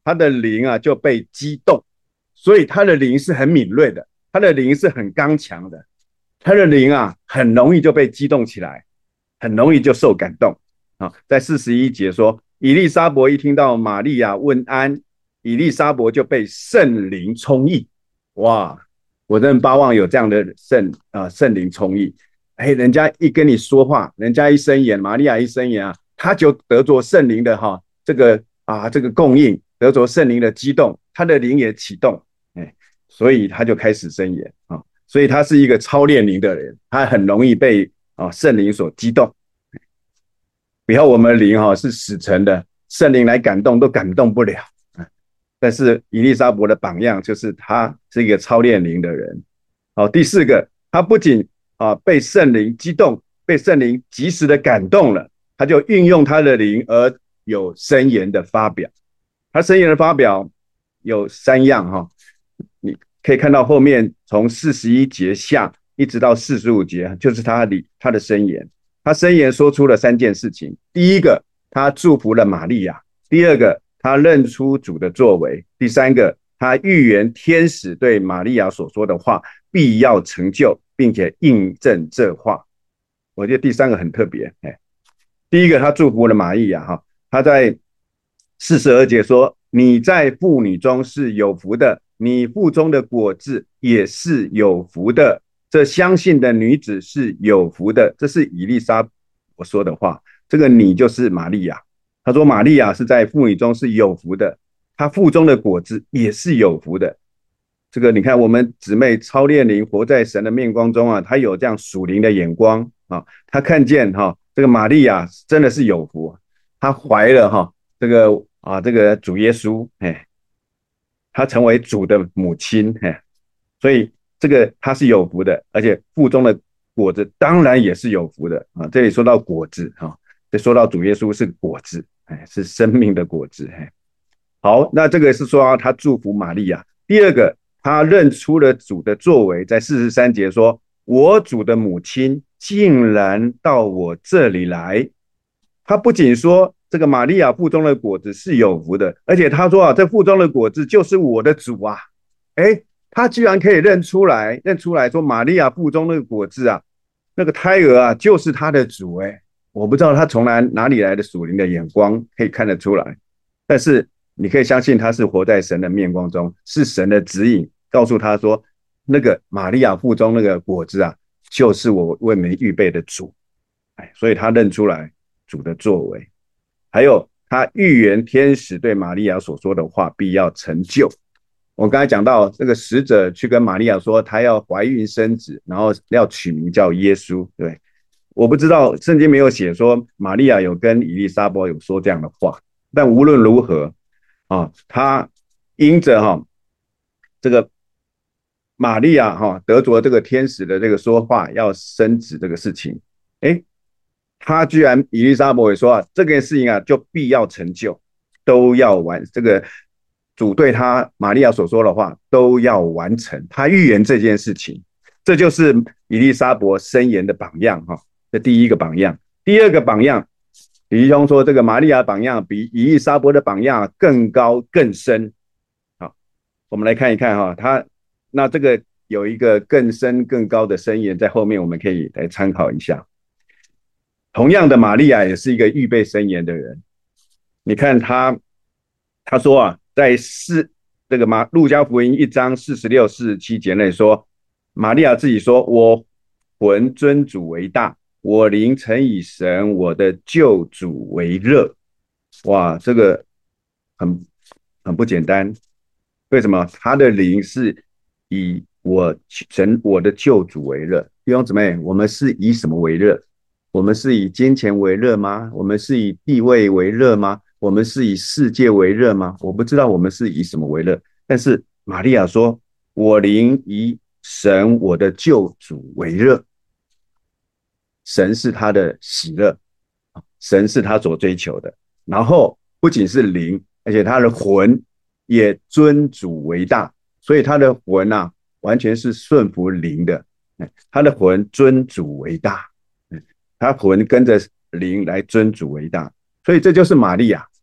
他的灵啊就被激动，所以他的灵是很敏锐的，他的灵是很刚强的，他的灵啊很容易就被激动起来，很容易就受感动啊。在41节说，以利沙伯一听到玛利亚问安，以利沙伯就被圣灵充溢。哇，我真巴望有这样的圣灵充溢。哎，人家一跟你说话，人家一伸言，玛利亚一伸言啊，他就得着圣灵的这个供应，得着圣灵的激动，他的灵也启动，哎，所以他就开始伸言啊。所以他是一个操练灵的人，他很容易被圣灵所激动。不要我们的灵是死沉的，圣灵来感动都感动不了。但是以利沙伯的榜样就是他是一个操练灵的人。好，第四个，他不仅被圣灵激动，被圣灵及时的感动了，他就运用他的灵而有申言的发表。他申言的发表有3样你可以看到后面从41节下一直到45节，就是他的申言。他申言说出了3件事情：第一个，他祝福了玛利亚；第二个，他认出主的作为；第三个，他预言天使对玛利亚所说的话必要成就，并且印证这话。我觉得第3个很特别。第一个，他祝福了玛利亚他在42节说：你在妇女中是有福的，你腹中的果子也是有福的，这相信的女子是有福的。这是以利沙伯说的话，这个你就是玛利亚。他说玛利亚是在妇女中是有福的，她腹中的果子也是有福的。这个你看，我们姊妹操练灵，活在神的面光中她有这样属灵的眼光她看见这个玛利亚真的是有福，她怀了这个主耶稣，她成为主的母亲，所以这个她是有福的，而且腹中的果子当然也是有福的这里说到果子这说到主耶稣是果子，是生命的果子。好，那这个是说他祝福玛利亚。第二个，他认出了主的作为，在43节说：我主的母亲竟然到我这里来。他不仅说这个玛利亚腹中的果子是有福的，而且他说这腹中的果子就是我的主啊。他居然可以认出来说玛利亚腹中那个果子那个胎儿就是他的主。我不知道他从哪里来的属灵的眼光可以看得出来，但是你可以相信他是活在神的面光中，是神的指引告诉他说，那个玛利亚腹中那个果子就是我为你们预备的主。所以他认出来主的作为。还有他预言天使对玛利亚所说的话必要成就。我刚才讲到这个使者去跟玛利亚说他要怀孕生子，然后要取名叫耶稣，对。我不知道圣经没有写说玛利亚有跟以利沙伯有说这样的话，但无论如何他因着这个玛利亚得着这个天使的这个说话要生子这个事情，他居然以利沙伯也说这件事情就必要成就，都要完，这个主对他玛利亚所说的话都要完成，他预言这件事情，这就是以利沙伯申言的榜样这第一个榜样。第二个榜样，李弟兄说这个玛利亚榜样比以利沙伯的榜样更高更深。好，我们来看一看那这个有一个更深更高的申言在后面，我们可以来参考一下。同样的，玛利亚也是一个预备申言的人。你看他说在这个路加福音1章46、47节内说，玛利亚自己说：我魂尊主为大，我灵曾以神我的救主为乐。哇，这个很不简单。为什么？他的灵是以神我的救主为乐。弟兄姊妹，我们是以什么为乐？我们是以金钱为乐吗？我们是以地位为乐吗？我们是以世界为乐吗？我不知道我们是以什么为乐。但是玛利亚说：我灵以神我的救主为乐。神是他的喜乐，神是他所追求的。然后不仅是灵，而且他的魂也尊主为大，所以他的魂完全是顺服灵的。他的魂尊主为大，他魂跟着灵来尊主为大，所以这就是玛利亚。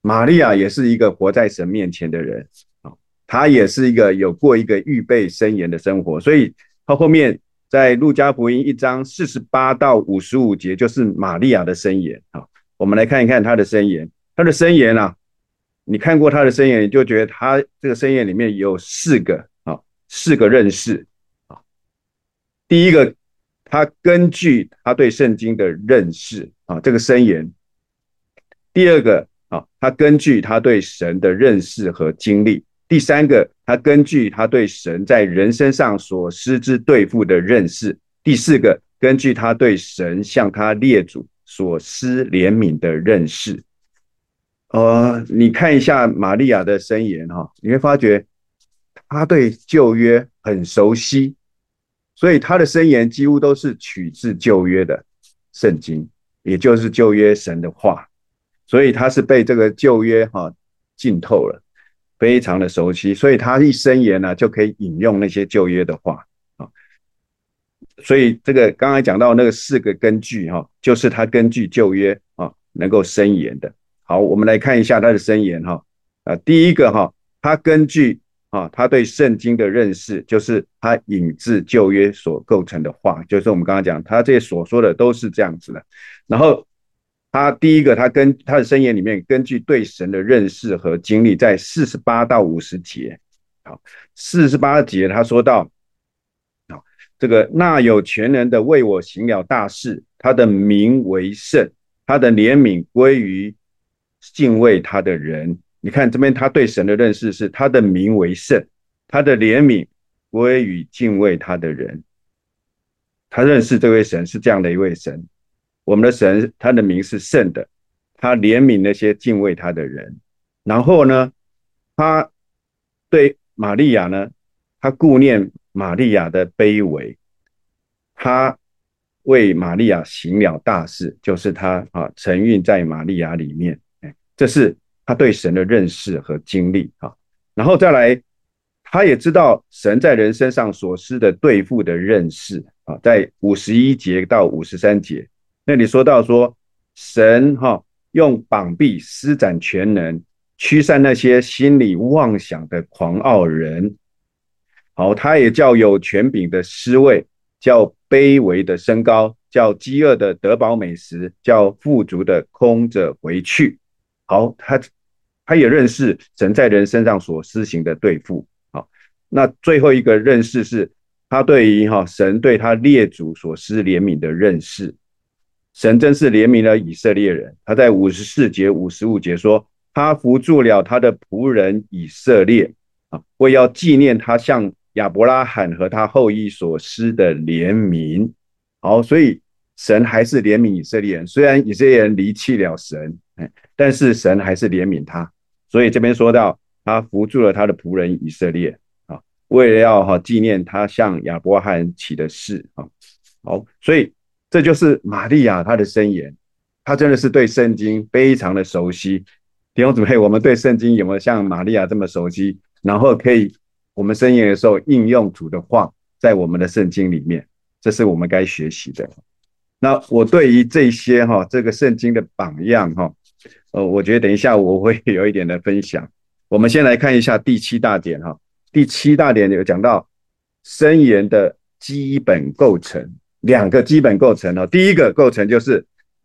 玛利亚也是一个活在神面前的人，她也是一个有过一个预备森严的生活，所以她后面在路加福音1章48到55节就是玛利亚的箴言。我们来看一看她的箴言。她的箴言啊，你看过她的箴言，你就觉得她这个箴言里面有四个认识。第一个，她根据她对圣经的认识这个箴言。第二个他根据他对神的认识和经历。第三个，他根据他对神在人身上所施之对付的认识。第四个，根据他对神向他列祖所施怜悯的认识。你看一下玛利亚的箴言你会发觉他对旧约很熟悉，所以他的箴言几乎都是取自旧约的圣经，也就是旧约神的话。所以他是被这个旧约浸透了，非常的熟悉，所以他一箴言呢就可以引用那些旧约的话。所以这个刚才讲到那个4个根据就是他根据旧约能够箴言的。好，我们来看一下他的箴言第一个他根据他对圣经的认识，就是他引自旧约所构成的话，就是我们刚刚讲他这些所说的都是这样子的。然后他第一个，他的箴言里面根据对神的认识和经历，在48到50节。好，48节他说到，这个那有全能的为我行了大事，他的名为圣，他的怜悯归于敬畏他的人。你看这边他对神的认识是他的名为圣，他的怜悯归于敬畏他的人。他认识这位神是这样的一位神。我们的神，他的名是圣的，他怜悯那些敬畏他的人。然后呢，他对玛利亚呢，他顾念玛利亚的卑微，他为玛利亚行了大事，就是他承运在玛利亚里面。这是他对神的认识和经历。然后再来，他也知道神在人身上所施的对付的认识在51节到53节。那里说到说，神用膀臂施展全能，驱散那些心里妄想的狂傲人。好，他也叫有权柄的失位，叫卑微的升高，叫饥饿的得饱美食，叫富足的空着回去。好，他也认识神在人身上所施行的对付。好，那最后一个认识是他对于神对他列祖所施怜悯的认识。神真是怜悯了以色列人。他在54节、55节说，他扶助了他的仆人以色列为要纪念他向亚伯拉罕和他后裔所施的怜悯。好，所以神还是怜悯以色列人，虽然以色列人离弃了神，但是神还是怜悯他。所以这边说到，他扶助了他的仆人以色列为了要纪念他向亚伯拉罕起的誓。好，所以这就是玛利亚她的箴言，她真的是对圣经非常的熟悉。弟兄姊妹，我们对圣经有没有像玛利亚这么熟悉？然后可以我们申言的时候应用主的话在我们的圣经里面，这是我们该学习的。那我对于这些这个圣经的榜样我觉得等一下我会有一点的分享。我们先来看一下第7大点第7大点有讲到申言的基本构成，2个基本构成第一个构成就是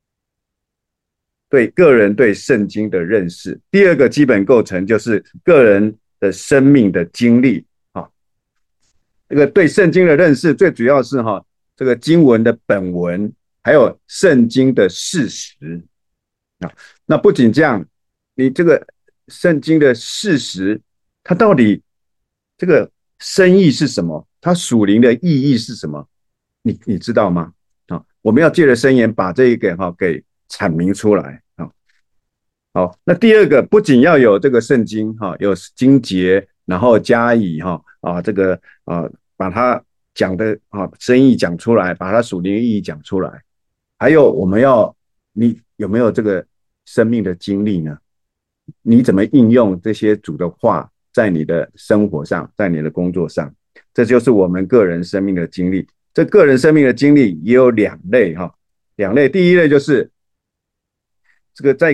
对个人对圣经的认识，第二个基本构成就是个人的生命的经历这个对圣经的认识最主要是这个经文的本文，还有圣经的事实那不仅这样，你这个圣经的事实，它到底这个深意是什么？它属灵的意义是什么？你知道吗？我们要借着箴言把这一个给阐明出来好，那第二个不仅要有这个圣经有经节，然后加以这个把它讲的深意讲出来，把它属灵的意义讲出来，还有你有没有这个生命的经历呢？你怎么应用这些主的话在你的生活上，在你的工作上？这就是我们个人生命的经历。这个人生命的经历也有2类第一类就是这个在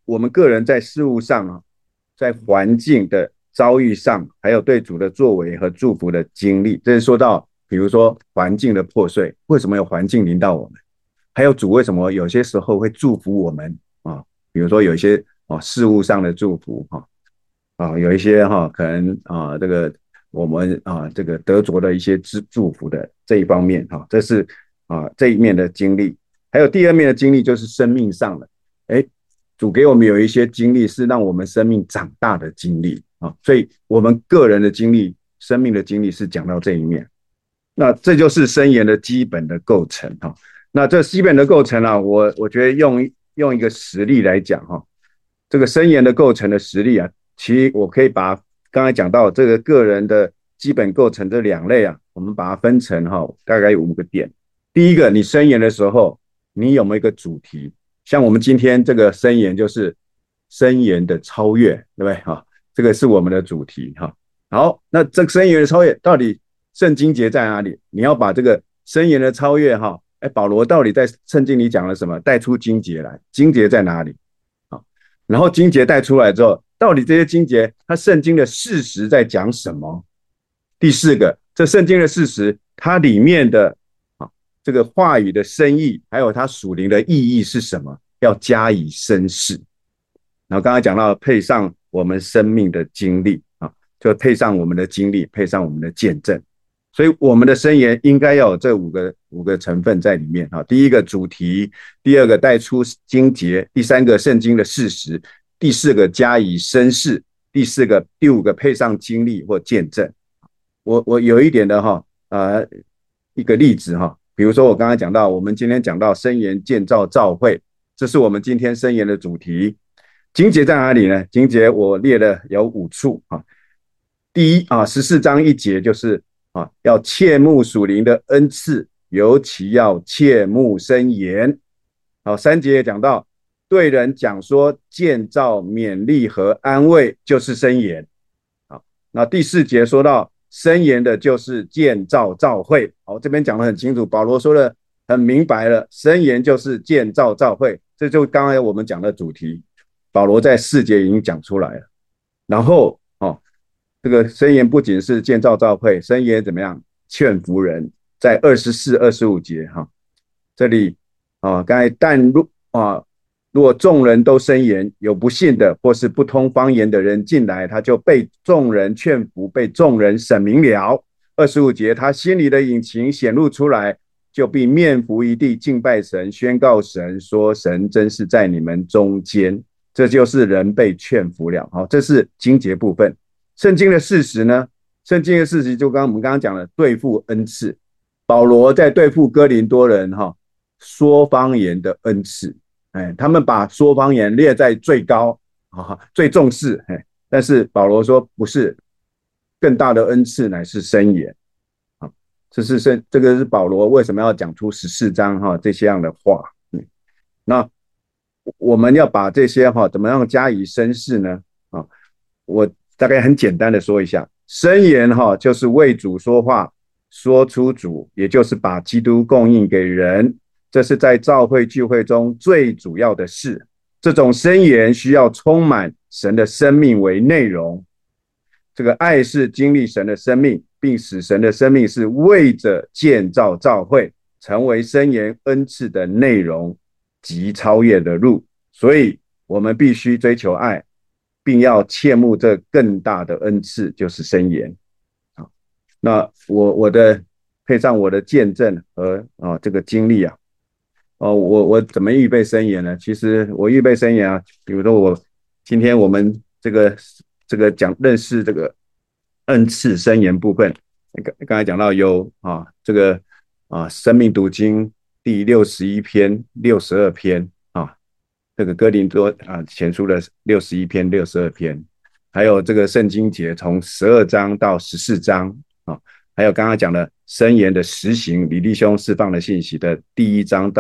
我们个人在事物上啊，在环境的遭遇上，还有对主的作为和祝福的经历，这是说到，比如说环境的破碎，为什么有环境临到我们？还有主为什么有些时候会祝福我们啊？比如说有一些事物上的祝福有一些可能这个我们这个得着的一些祝福的这一方面这是这一面的经历。还有第二面的经历就是生命上的，主给我们有一些经历是让我们生命长大的经历所以我们个人的经历、生命的经历是讲到这一面。那这就是箴言的基本的构成那这基本的构成我觉得用一个实例来讲这个箴言的构成的实例其实我可以把刚才讲到这个个人的基本构成这两类我们把它分成大概有5个点。第一个，你箴言的时候，你有没有一个主题？像我们今天这个箴言就是箴言的超越，对不对这个是我们的主题好，那这个箴言的超越到底圣经节在哪里？你要把这个箴言的超越保罗到底在圣经里讲了什么？带出经节来，经节在哪里然后经节带出来之后，到底这些经节它圣经的事实在讲什么？第4个，这圣经的事实它里面的这个话语的深意，还有它属灵的意义是什么？要加以深视。然后刚才讲到配上我们生命的经历就配上我们的经历，配上我们的见证。所以我们的箴言应该要有这五个成分在里面第一个主题，第2个带出经节，第3个圣经的事实，第4个加以深视，第5个配上经历或见证。我有一点的一个例子比如说我刚才讲到，我们今天讲到箴言建造教会，这是我们今天箴言的主题。经节在哪里呢？经节我列了有5处第一14章1节就是要切慕属灵的恩赐，尤其要切慕箴言。3节也讲到，对人讲说建造、勉励和安慰就是箴言。那第4节说到箴言的就是建造教会。这边讲得很清楚，保罗说的很明白了，箴言就是建造教会，这就刚才我们讲的主题，保罗在4节已经讲出来了。然后这个箴言不仅是建造教会，箴言怎么样劝服人，在24、25节这里刚才如果众人都申言，有不信的或是不通方言的人进来，他就被众人劝服，被众人审明了。25节，他心里的隐情显露出来，就必面伏一地敬拜神，宣告神说神真是在你们中间。这就是人被劝服了这是经节部分。圣经的事实呢？圣经的事实就我们刚刚讲的对付恩赐，保罗在对付哥林多人说方言的恩赐，他们把说方言列在最高最重视，但是保罗说不是，更大的恩赐乃是箴言这个是保罗为什么要讲出14章这些样的话。那我们要把这些怎么样加以深视呢我大概很简单的说一下，箴言就是为主说话，说出主，也就是把基督供应给人，这是在教会聚会中最主要的事。这种箴言需要充满神的生命为内容，这个爱是经历神的生命，并使神的生命是为着建造教会，成为箴言恩赐的内容及超越的路。所以我们必须追求爱，并要切慕这更大的恩赐，就是箴言。那我的配上我的见证和这个经历我怎么预备箴言呢？其实我预备箴言比如说今天我们这个讲认识这个恩赐箴言部分，刚才讲到有这个生命读经第61篇、62篇这个哥林多前书的61篇、62篇，还有这个圣经节从12章到14章还有刚刚讲的箴言的实行，李弟兄释放的信息的第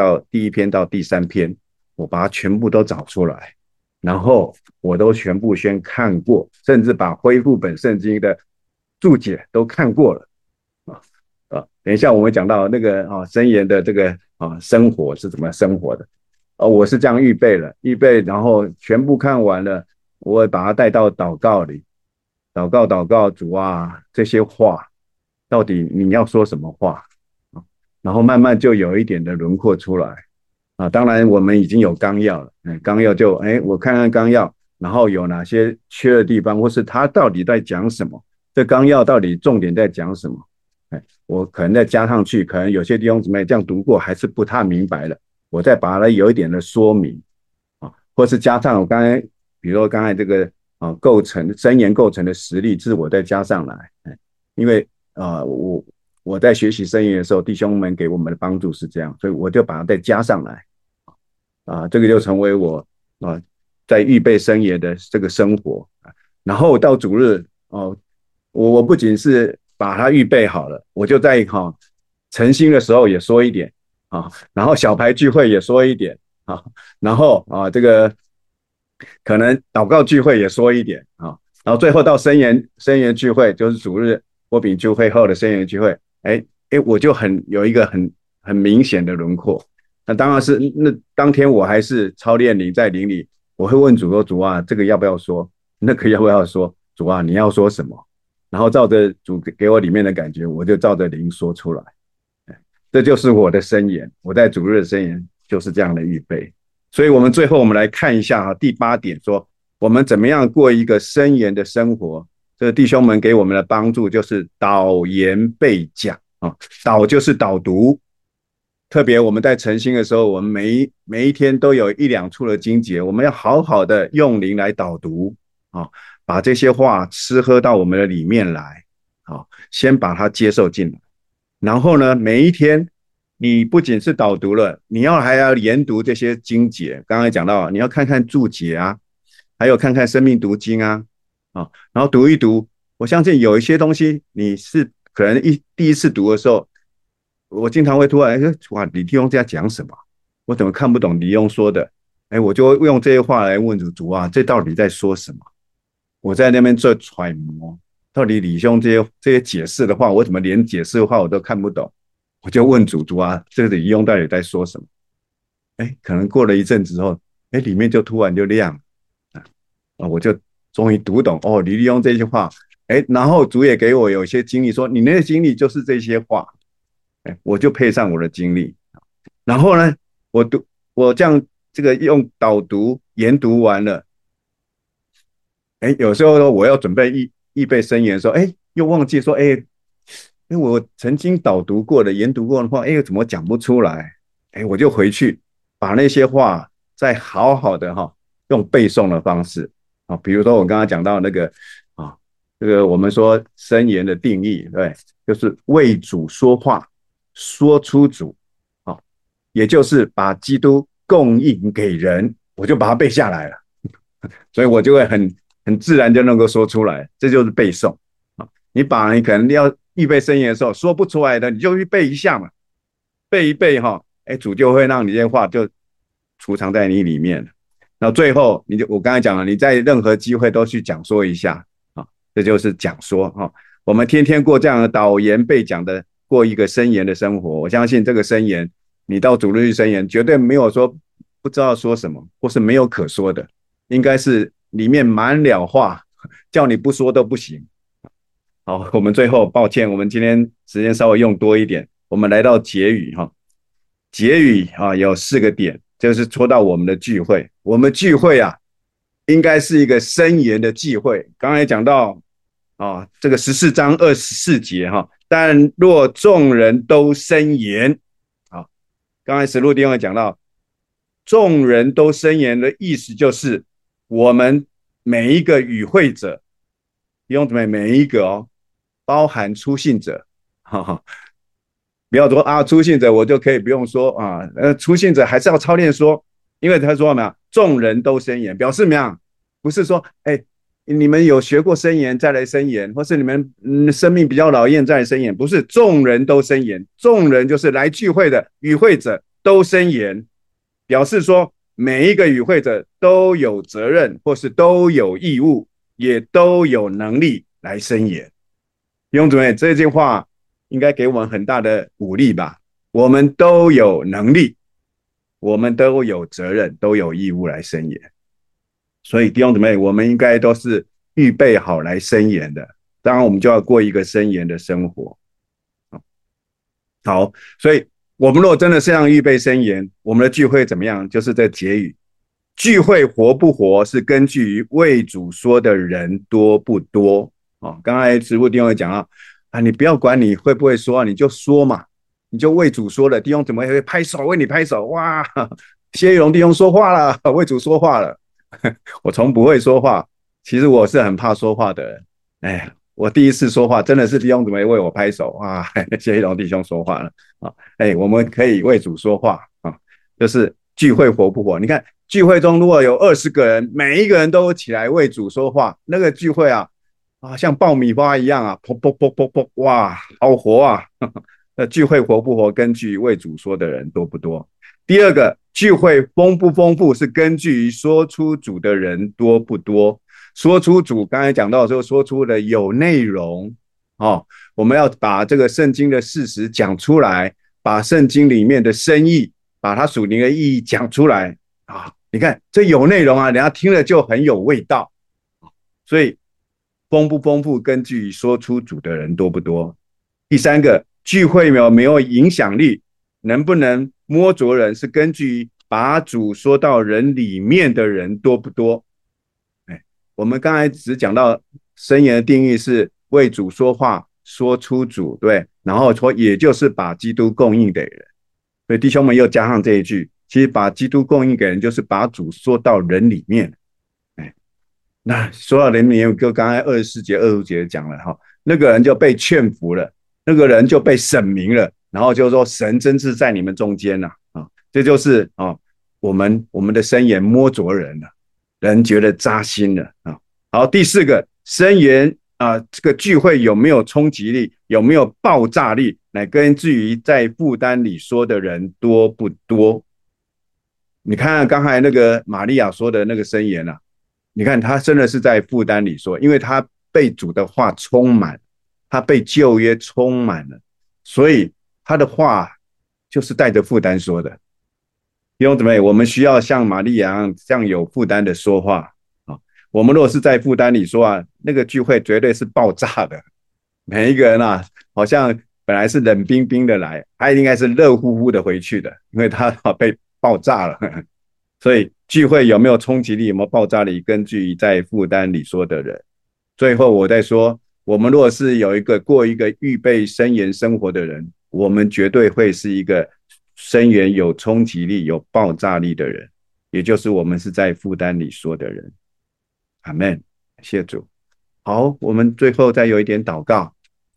1篇到第3篇，我把它全部都找出来，然后我都全部先看过，甚至把恢复本圣经的注解都看过了等一下我们讲到那个箴言的这个生活是怎么生活的我是这样预备了，预备，然后全部看完了，我会把它带到祷告里，祷告，主啊，这些话到底你要说什么话？然后慢慢就有一点的轮廓出来啊。当然，我们已经有纲要了，纲要就我看看纲要，然后有哪些缺的地方，或是他到底在讲什么，这纲要到底重点在讲什么？我可能再加上去，可能有些弟兄姊妹这样读过还是不太明白了，我再把它有一点的说明啊，或是加上我刚才，比如说刚才这个构成箴言构成的实例，是我再加上来，因为我在学习箴言的时候，弟兄们给我们的帮助是这样，所以我就把它再加上来这个就成为我在预备箴言的这个生活，然后到主日我不仅是把它预备好了，我就在晨兴的时候也说一点然后小牌聚会也说一点然后这个可能祷告聚会也说一点然后最后到申言聚会，就是主日波饼聚会后的申言聚会，我就有一个很明显的轮廓。那当然是那当天我还是操练灵在灵里，我会问主说：主啊，这个要不要说？那个要不要说？主啊，你要说什么？然后照着主给我里面的感觉，我就照着灵说出来。这就是我的箴言，我在主日的箴言就是这样的预备。所以我们最后我们来看一下第8点，说我们怎么样过一个箴言的生活。这个弟兄们给我们的帮助就是导言备讲导就是导读，特别我们在晨兴的时候，我们每一天都有1-2处的经节，我们要好好的用灵来导读把这些话吃喝到我们的里面来先把它接受进来。然后呢，每一天你不仅是导读了，你还要研读这些经节。刚才讲到，你要看看注解还有看看生命读经然后读一读。我相信有一些东西你是可能第一次读的时候，我经常会突然哇，李弟兄在讲什么？我怎么看不懂李弟兄说的？我就会用这些话来问主啊，这到底在说什么？我在那边做揣摩，到底李兄这些解释的话，我怎么连解释的话我都看不懂？我就问主啊，这个李兄到底在说什么？可能过了一阵子之后，里面就突然就亮我就终于读懂李弟兄这些话。然后主也给我有些经历，说你那个经历就是这些话，我就配上我的经历。然后呢，我这样这个用导读研读完了，有时候我要准备预备申言的时候，又忘记说，我曾经导读过的、研读过的话，怎么讲不出来？我就回去把那些话再好好的用背诵的方式比如说我刚刚讲到那个这个我们说申言的定义，对，就是为主说话，说出主也就是把基督供应给人，我就把它背下来了，所以我就会很自然就能够说出来，这就是背诵你可能要预备申言的时候说不出来的，你就去背一下嘛，背一背主就会让你这些话就储藏在你里面。那最后我刚才讲了，你在任何机会都去讲说一下这就是讲说我们天天过这样的导言备讲的过一个申言的生活，我相信这个申言你到主日申言绝对没有说不知道说什么或是没有可说的，应该是里面满了话，叫你不说都不行。好，我们最后抱歉，我们今天时间稍微用多一点，我们来到结语结语有4个点，就是说到我们的聚会，我们聚会应该是一个申言的聚会。刚才讲到这个14章24节但若众人都申言刚才实录弟兄讲到，众人都申言的意思就是我们每一个与会者，弟兄姊妹每一个包含初信者不要说初信者我就可以不用说初信者还是要操练说，因为他说没有众人都申言，表示没有不是说你们有学过申言再来申言，或是你们生命比较老练再来申言，不是众人都申言，众人就是来聚会的与会者都申言，表示说每一个与会者都有责任，或是都有义务，也都有能力来申言。弟兄姊妹，这句话应该给我们很大的鼓励吧？我们都有能力， 我们都有责任，都有义务来申言。所以弟兄姊妹，我们应该都是预备好来申言的。当然，我们就要过一个申言的生活。好，所以我们如果真的是让预备申言，我们的聚会怎么样？就是这结语，聚会活不活是根据于为主说的人多不多。哦，刚才直播弟兄也讲到啊，你不要管你会不会说，你就说嘛，你就为主说了，弟兄怎么会拍手为你拍手？哇，谢玉龙弟兄说话了，为主说话了。我从不会说话，其实我是很怕说话的人。哎，我第一次说话，真的是弟兄姊妹为我拍手啊！谢一龙弟兄说话了啊！哎，我们可以为主说话啊，就是聚会活不活？你看聚会中如果有20个人，每一个人都起来为主说话，那个聚会啊像爆米花一样啊，砰砰砰砰砰，哇，好活啊！那聚会活不活，根据为主说的人多不多。第二个，聚会丰不丰富是根据于说出主的人多不多。说出主刚才讲到说，说出的有内容哦，我们要把这个圣经的事实讲出来，把圣经里面的深意，把它属灵的意义讲出来啊！你看这有内容啊，人家听了就很有味道。所以丰不丰富，根据说出主的人多不多。第三个，聚会有没有影响力，能不能摸着人，是根据把主说到人里面的人多不多。我们刚才只讲到申言的定义是为主说话，说出主，对，然后说也就是把基督供应给人。所以弟兄们又加上这一句，其实把基督供应给人，就是把主说到人里面。那说到人里面，就刚才24节、25节讲了哈，那个人就被劝服了，那个人就被审明了，然后就说神真是在你们中间了啊，这就是我们的申言摸着人了，人觉得扎心了啊。好，第四个申言这个聚会有没有冲击力，有没有爆炸力，乃根据于在负担里说的人多不多。你看刚才那个玛利亚说的那个申言啊，你看他真的是在负担里说，因为他被主的话充满，他被旧约充满了，所以他的话就是带着负担说的。弟兄姊妹，我们需要像玛利亚这样有负担的说话啊。我们若是在负担里说啊，那个聚会绝对是爆炸的。每一个人啊，好像本来是冷冰冰的来，他应该是热乎乎的回去的，因为他被爆炸了。所以聚会有没有冲击力，有没有爆炸力，根据在负担里说的人。最后我再说，我们若是有过一个预备申言生活的人，我们绝对会是一个申言有冲击力、有爆炸力的人，也就是我们是在负担里说的人。阿们，谢主。好，我们最后再有一点祷告。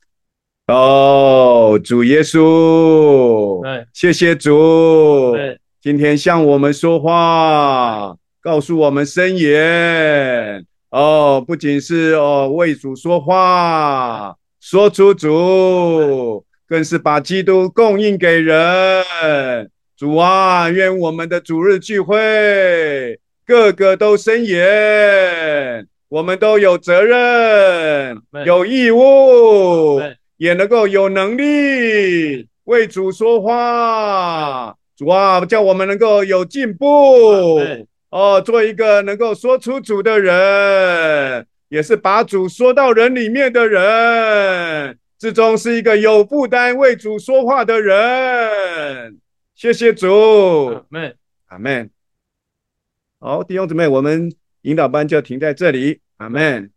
主耶稣，谢谢主，今天向我们说话，告诉我们申言。不仅是为主说话，说出主，更是把基督供应给人。主啊，愿我们的主日聚会个个都申言，我们都有责任，有义务，也能够有能力为主说话。主啊，叫我们能够有进步。做一个能够说出主的人，也是把主说到人里面的人，至终是一个有负担为主说话的人。谢谢主，阿们，阿们。好，弟兄姊妹，我们引导班就停在这里，阿们。